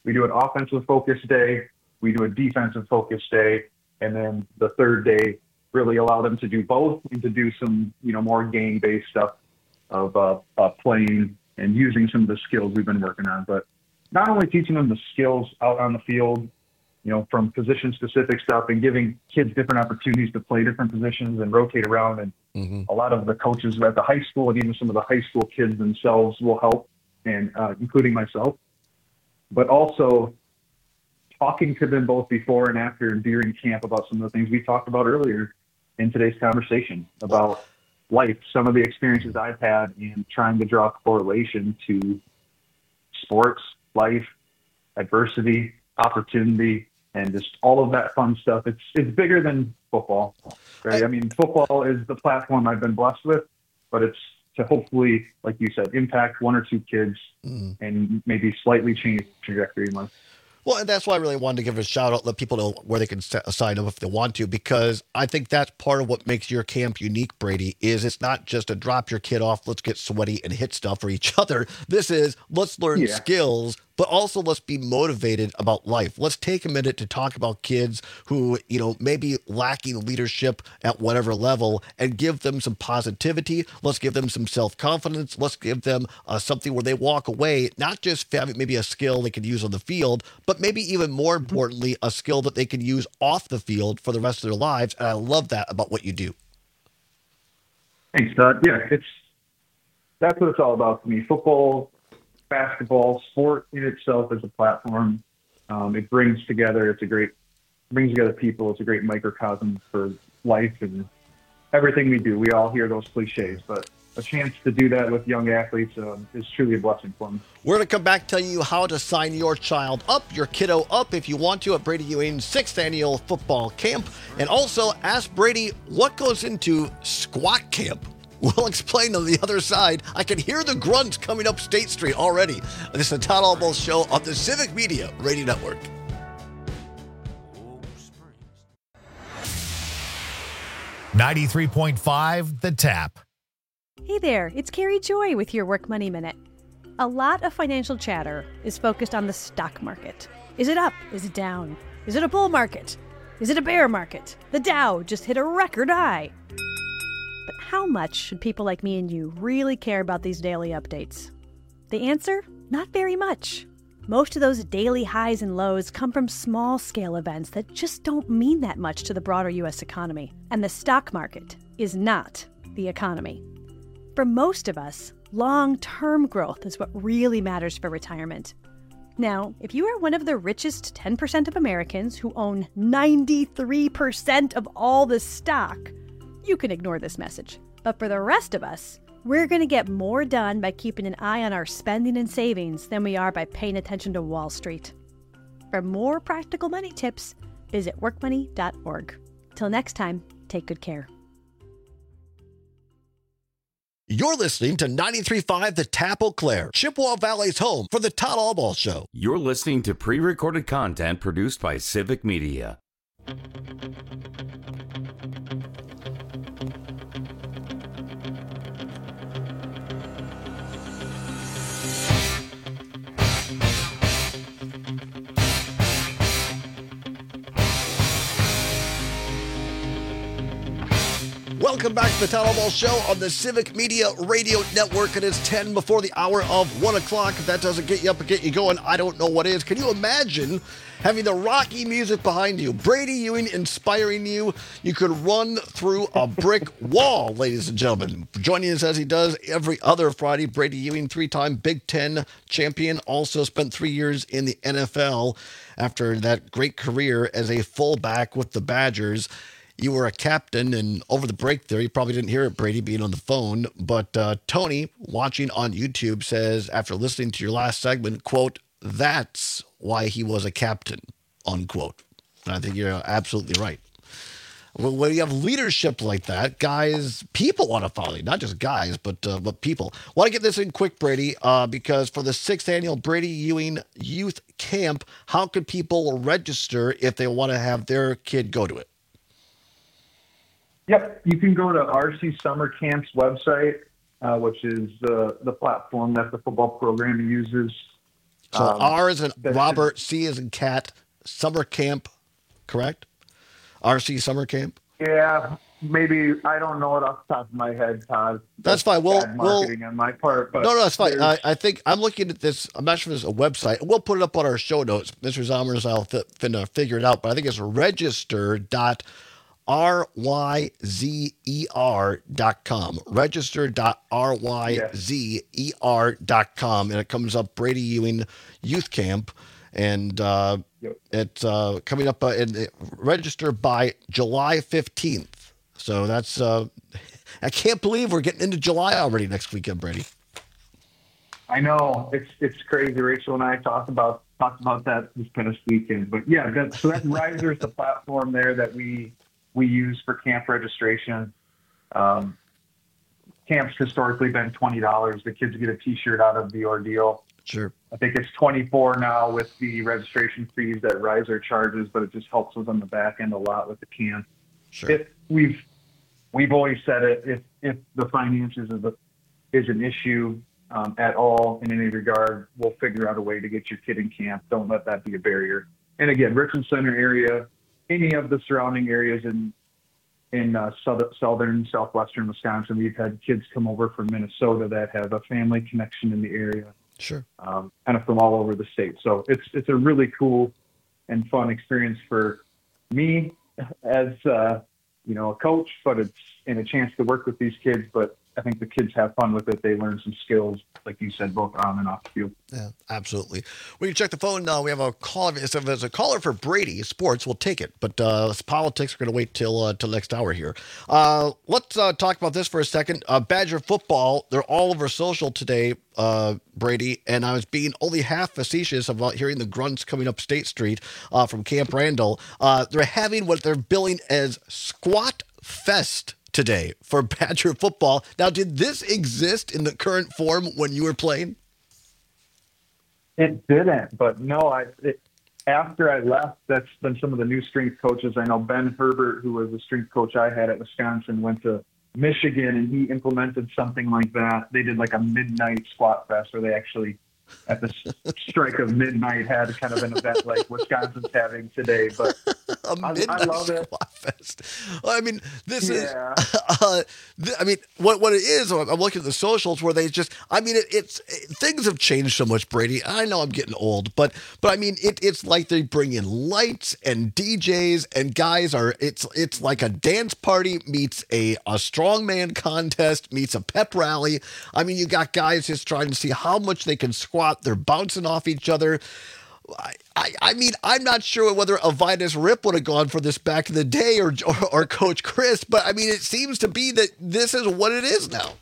We do an offensive focus day, we do a defensive focus day, and then the third day really allow them to do both and to do some, you know, more game-based stuff of uh, uh, playing and using some of the skills we've been working on. But not only teaching them the skills out on the field, you know, from position-specific stuff and giving kids different opportunities to play different positions and rotate around. And mm-hmm. a lot of the coaches at the high school and even some of the high school kids themselves will help, and uh, including myself. But also talking to them both before and after and during camp about some of the things we talked about earlier in today's conversation about life, some of the experiences I've had, and trying to draw correlation to sports, life, adversity, opportunity, and just all of that fun stuff. It's it's bigger than football, right? I mean, football is the platform I've been blessed with, but it's to hopefully, like you said, impact one or two kids mm. and maybe slightly change the trajectory in life. Well, and that's why I really wanted to give a shout out, let people know where they can sign up if they want to, because I think that's part of what makes your camp unique, Brady, is it's not just a drop your kid off, let's get sweaty and hit stuff for each other. This is let's learn yeah. skills, but also let's be motivated about life. Let's take a minute to talk about kids who, you know, may be lacking leadership at whatever level and give them some positivity. Let's give them some self-confidence. Let's give them uh, something where they walk away, not just having maybe a skill they could use on the field, but maybe even more importantly, a skill that they can use off the field for the rest of their lives. And I love that about what you do. Thanks, Todd. Yeah, it's that's what it's all about to me. Football, basketball, sport in itself is a platform. Um, it brings together, it's a great, brings together people. It's a great microcosm for life and everything we do. We all hear those cliches, but a chance to do that with young athletes um, is truly a blessing for them. We're going to come back telling you how to sign your child up, your kiddo up, if you want to, at Brady Ewing's sixth annual football camp. And also ask Brady what goes into squat camp. We'll explain on the other side. I can hear the grunts coming up State Street already. This is the Todd Albaugh Show on the Civic Media Radio Network. ninety-three point five The Tap. Hey there, it's Carrie Joy with your Work Money Minute. A lot of financial chatter is focused on the stock market. Is it up? Is it down? Is it a bull market? Is it a bear market? The Dow just hit a record high. But how much should people like me and you really care about these daily updates? The answer? Not very much. Most of those daily highs and lows come from small-scale events that just don't mean that much to the broader U S economy. And the stock market is not the economy. For most of us, long-term growth is what really matters for retirement. Now, if you are one of the richest ten percent of Americans who own ninety-three percent of all the stock, you can ignore this message. But for the rest of us, we're going to get more done by keeping an eye on our spending and savings than we are by paying attention to Wall Street. For more practical money tips, visit work money dot org. Till next time, take good care. You're listening to ninety-three point five The Tap Eau Claire, Chippewa Valley's home for the Todd Albaugh Show. You're listening to pre-recorded content produced by Civic Media. Welcome back to the Todd Albaugh Show on the Civic Media Radio Network. It is ten before the hour of one o'clock. If that doesn't get you up and get you going, I don't know what is. Can you imagine having the Rocky music behind you, Brady Ewing inspiring you? You could run through a brick wall, ladies and gentlemen. Joining us as he does every other Friday, Brady Ewing, three-time Big Ten champion, also spent three years in the N F L after that great career as a fullback with the Badgers. You were a captain, and over the break there, you probably didn't hear it, Brady, being on the phone, but uh, Tony, watching on YouTube, says, after listening to your last segment, quote, that's why he was a captain, unquote. And I think you're absolutely right. When you have leadership like that, guys, people want to follow you, not just guys, but uh, but people. I want to get this in quick, Brady, uh, because for the sixth annual Brady Ewing Youth Camp, how could people register if they want to have their kid go to it? Yep, you can go to R C Summer Camp's website, uh, which is the, the platform that the football program uses. So Um, R is in that Robert, C is in Cat, summer camp, correct? R C summer camp? Yeah, maybe I don't know it off the top of my head, Todd. That's fine. We'll, bad we'll marketing on my part. But no, no, that's fine. I, there's- I think I'm looking at this. I'm not sure if it's a website. We'll put it up on our show notes. Mister Zommers, I'll fi- finna figure it out. But I think it's register dot R Y Z E R dot com. register dot R Y Z E R dot com. And it comes up Brady Ewing Youth Camp. And uh, Yep. it's uh, coming up uh, in uh, register by July fifteenth. So that's, uh, I can't believe we're getting into July already next weekend, Brady. I know it's it's crazy. Rachel and I talked about talked about that this past weekend. But yeah, that, so that Riser is the platform there that we we use for camp registration. Um, camp's historically been twenty dollars. The kids get a T-shirt out of the ordeal. Sure. I think it's twenty-four now with the registration fees that Riser charges, but it just helps us on the back end a lot with the camp. Sure. If we've we've always said it. If if the finances is a, is an issue um, at all in any regard, we'll figure out a way to get your kid in camp. Don't let that be a barrier. And again, Richland Center area, any of the surrounding areas in in uh, southern, southern, southwestern Wisconsin, we've had kids come over from Minnesota that have a family connection in the area. Sure. Um, kind of from all over the state. So it's it's a really cool and fun experience for me as uh, you know a coach, but it's and a chance to work with these kids. But I think the kids have fun with it. They learn some skills, like you said, both on and off the field. Yeah, absolutely. We can check the phone now. We have a call. If there's a caller for Brady Sports, we'll take it. But uh, it's politics, we're going to wait till uh, till next hour here. Uh, let's uh, talk about this for a second. Uh, Badger football, they're all over social today, uh, Brady, and I was being only half facetious about hearing the grunts coming up State Street uh, from Camp Randall. Uh, they're having what they're billing as Squat Fest today for Badger football. Now, did this exist in the current form when you were playing? It didn't, but no, I, it, after I left, that's been some of the new strength coaches. I know Ben Herbert, who was the strength coach I had at Wisconsin, went to Michigan and he implemented something like that. They did like a midnight squat fest where they actually, at the strike of midnight, had kind of an event like Wisconsin's having today. But a midnight I, I love it. squat fest. Well, I mean, this Yeah. is. Uh, th- I mean, what what it is? I'm looking at the socials where they just. I mean, it, it's it, things have changed so much, Brady. I know I'm getting old, but but I mean, it, it's like they bring in lights and D Js and guys are. It's it's like a dance party meets a a strongman contest meets a pep rally. I mean, you got guys just trying to see how much they can squat. They're bouncing off each other. I, I, I mean, I'm not sure whether Avitus Rip would have gone for this back in the day or, or or Coach Chris, but I mean, it seems to be that this is what it is now.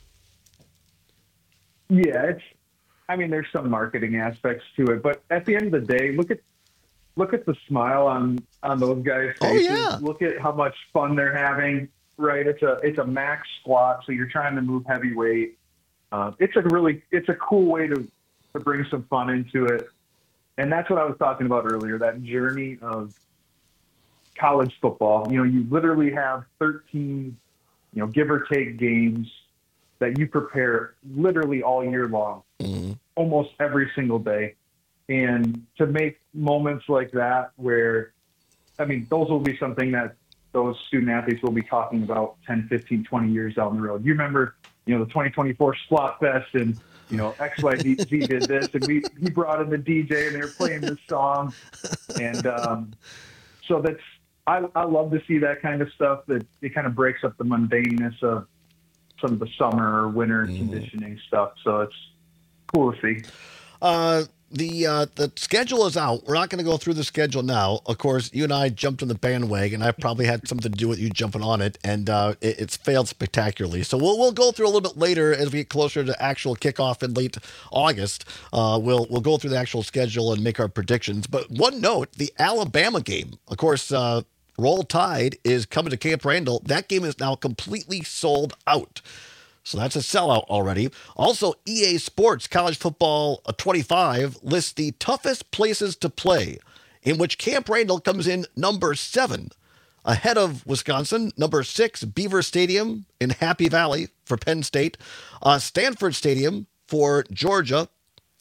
Yeah, it's. I mean, there's some marketing aspects to it, but at the end of the day, look at look at the smile on on those guys' faces. Oh, yeah. Look at how much fun they're having. Right, it's a it's a max squat, so you're trying to move heavy weight. Uh, it's a really it's a cool way to to bring some fun into it. And that's what I was talking about earlier, that journey of college football. You know, you literally have thirteen, you know, give or take games that you prepare literally all year long, mm-hmm. almost every single day. And to make moments like that where, I mean, those will be something that those student athletes will be talking about ten, fifteen, twenty years down the road. You remember, you know, the twenty twenty-four Squat Fest and, you know, X Y Z did this, and we he brought in the D J, and they were playing this song, and um, so that's I, I love to see that kind of stuff. That it kind of breaks up the mundaneness of some of the summer or winter mm. conditioning stuff. So it's cool to see. Uh, the uh, the schedule is out. We're not going to go through the schedule now. Of course, you and I jumped on the bandwagon. I probably had something to do with you jumping on it, and uh, it, it's failed spectacularly. So we'll we'll go through a little bit later as we get closer to actual kickoff in late August. Uh, we'll we'll go through the actual schedule and make our predictions. But one note: the Alabama game, of course. Uh, Roll Tide is coming to Camp Randall. That game is now completely sold out. So that's a sellout already. Also, E A Sports College Football twenty-five lists the toughest places to play, in which Camp Randall comes in number seven, ahead of Wisconsin, number six, Beaver Stadium in Happy Valley for Penn State, uh, Stanford Stadium for Georgia,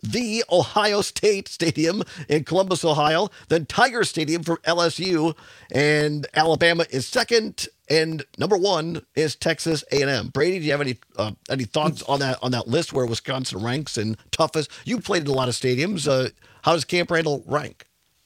the Ohio State Stadium in Columbus, Ohio, then Tiger Stadium for L S U, and Alabama is second, and number one is Texas A and M. Brady, do you have any uh, any thoughts on that on that list where Wisconsin ranks in toughest? You played in a lot of stadiums. Uh, how does Camp Randall rank?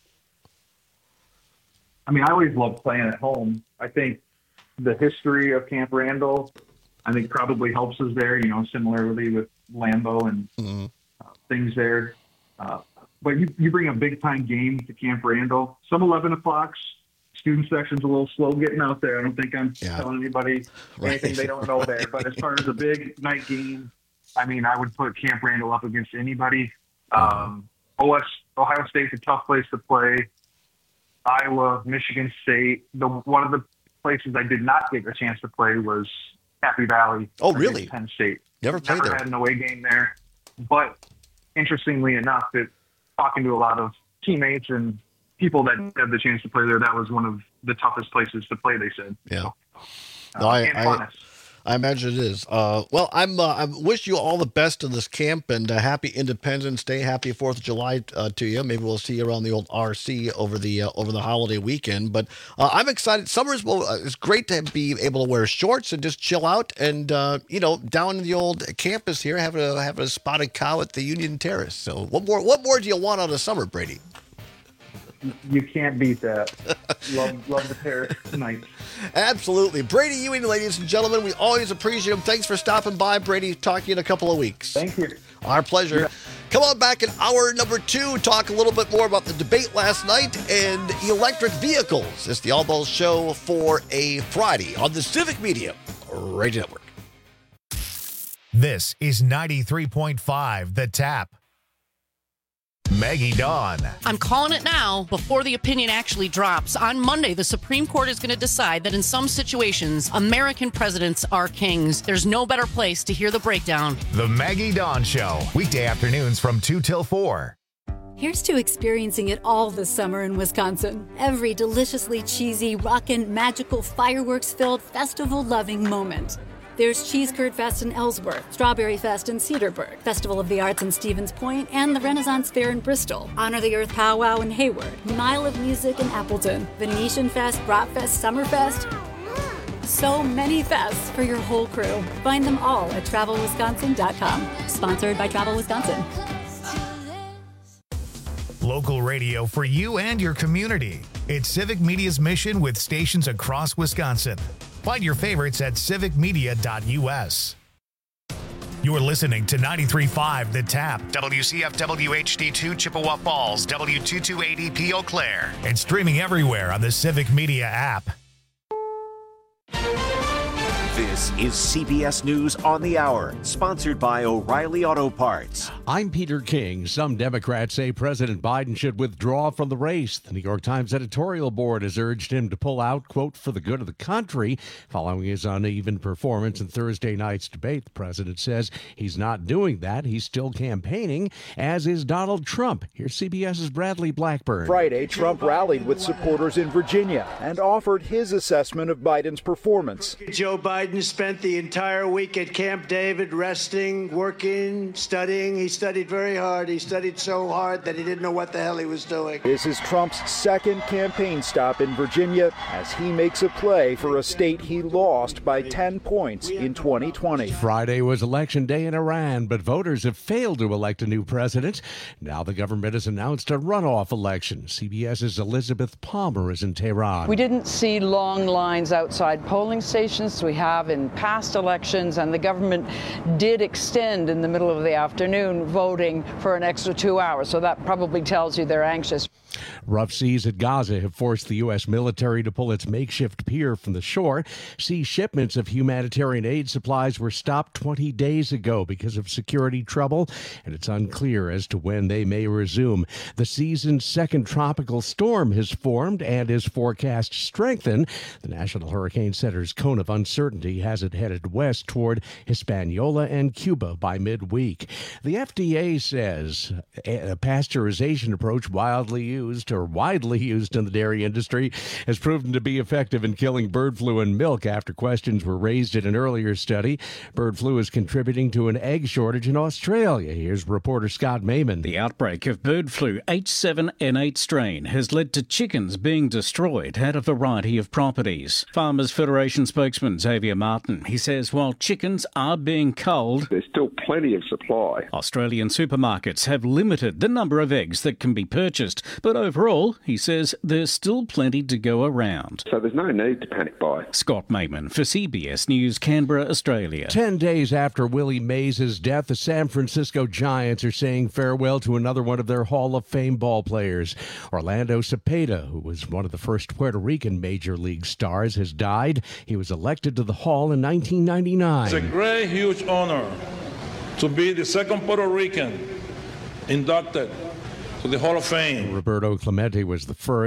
I mean, I always love playing at home. I think the history of Camp Randall, I think, probably helps us there, you know, similarly with Lambeau and mm-hmm. uh, things there. Uh, but you, you bring a big-time game to Camp Randall. Some eleven o'clocks, student section's a little slow getting out there. I don't think I'm yeah. telling anybody right. anything they don't know there. But as far as a big night game, I mean, I would put Camp Randall up against anybody. Um, O S, Ohio State's a tough place to play. Iowa, Michigan State. The one of the places I did not get a chance to play was Happy Valley. Oh, really? Penn State. Never played Never there. had an away game there. But interestingly enough, it, talking to a lot of teammates and people that had the chance to play there, that was one of the toughest places to play, they said. Yeah. Uh, No, I, and I, funnest. I imagine it is. Uh, well, I'm. Uh, I wish you all the best in this camp, and uh, happy Independence Day, happy Fourth of July uh, to you. Maybe we'll see you around the old R C over the uh, over the holiday weekend. But uh, I'm excited. Summer's well, uh, it's great to be able to wear shorts and just chill out, and uh, you know, down in the old campus here, having a having a spotted cow at the Union Terrace. So, what more? What more do you want out of summer, Brady? You can't beat that. love, love the Terrace tonight. Absolutely. Brady Ewing, ladies and gentlemen, we always appreciate him. Thanks for stopping by, Brady. Talk to you in a couple of weeks. Thank you. Our pleasure. Yeah. Come on back in hour number two. Talk a little bit more about the debate last night and electric vehicles. It's the All Balls Show for a Friday on the Civic Media Radio Network. This is ninety-three point five The Tap. Maggie Dawn. I'm calling it now before the opinion actually drops. On Monday, the Supreme Court is going to decide that in some situations, American presidents are kings. There's no better place to hear the breakdown. The Maggie Dawn Show, weekday afternoons from two till four. Here's to experiencing it all this summer in Wisconsin. Every deliciously cheesy, rockin', magical, fireworks-filled, festival-loving moment. There's Cheese Curd Fest in Ellsworth, Strawberry Fest in Cedarburg, Festival of the Arts in Stevens Point, and the Renaissance Fair in Bristol, Honor the Earth Powwow in Hayward, Mile of Music in Appleton, Venetian Fest, Bratfest, Summerfest. So many fests for your whole crew. Find them all at travel wisconsin dot com. Sponsored by Travel Wisconsin. Local radio for you and your community. It's Civic Media's mission with stations across Wisconsin. Find your favorites at civic media dot u s. You're listening to ninety-three point five The Tap, W C F W H D two Chippewa Falls, W two two eight zero P Eau Claire, and streaming everywhere on the Civic Media app. This is C B S News on the Hour, sponsored by O'Reilly Auto Parts. I'm Peter King. Some Democrats say President Biden should withdraw from the race. The New York Times editorial board has urged him to pull out, quote, for the good of the country. Following his uneven performance in Thursday night's debate, the president says he's not doing that. He's still campaigning, as is Donald Trump. Here's CBS's Bradley Blackburn. Friday, Trump rallied with supporters in Virginia and offered his assessment of Biden's performance. Joe Biden spent the entire week at Camp David, resting, working, studying. He studied very hard. He studied so hard that he didn't know what the hell he was doing. This is Trump's second campaign stop in Virginia as he makes a play for a state he lost by ten points in twenty twenty. Friday was election day in Iran, but voters have failed to elect a new president. Now the government has announced a runoff election. CBS's Elizabeth Palmer is in Tehran. We didn't see long lines outside polling stations. We have in past elections, and the government did extend in the middle of the afternoon voting for an extra two hours. So that probably tells you they're anxious. Rough seas at Gaza have forced the U S military to pull its makeshift pier from the shore. Sea shipments of humanitarian aid supplies were stopped twenty days ago because of security trouble, and it's unclear as to when they may resume. The season's second tropical storm has formed and is forecast to strengthen. The National Hurricane Center's cone of uncertainty He has it headed west toward Hispaniola and Cuba by midweek. The F D A says a pasteurization approach wildly used or widely used in the dairy industry has proven to be effective in killing bird flu in milk after questions were raised in an earlier study. Bird flu is contributing to an egg shortage in Australia. Here's reporter Scott Mayman. The outbreak of bird flu H seven N eight strain has led to chickens being destroyed at a variety of properties. Farmers Federation spokesman Xavier Martin, he says while chickens are being culled, there's still plenty of supply. Australian supermarkets have limited the number of eggs that can be purchased, but overall, he says there's still plenty to go around. So there's no need to panic buy. Scott Mayman for C B S News, Canberra, Australia. Ten days after Willie Mays' death, the San Francisco Giants are saying farewell to another one of their Hall of Fame ball players. Orlando Cepeda, who was one of the first Puerto Rican Major League stars, has died. He was elected to the Hall in nineteen ninety-nine. It's a great, huge honor to be the second Puerto Rican inducted to the Hall of Fame. Roberto Clemente was the first.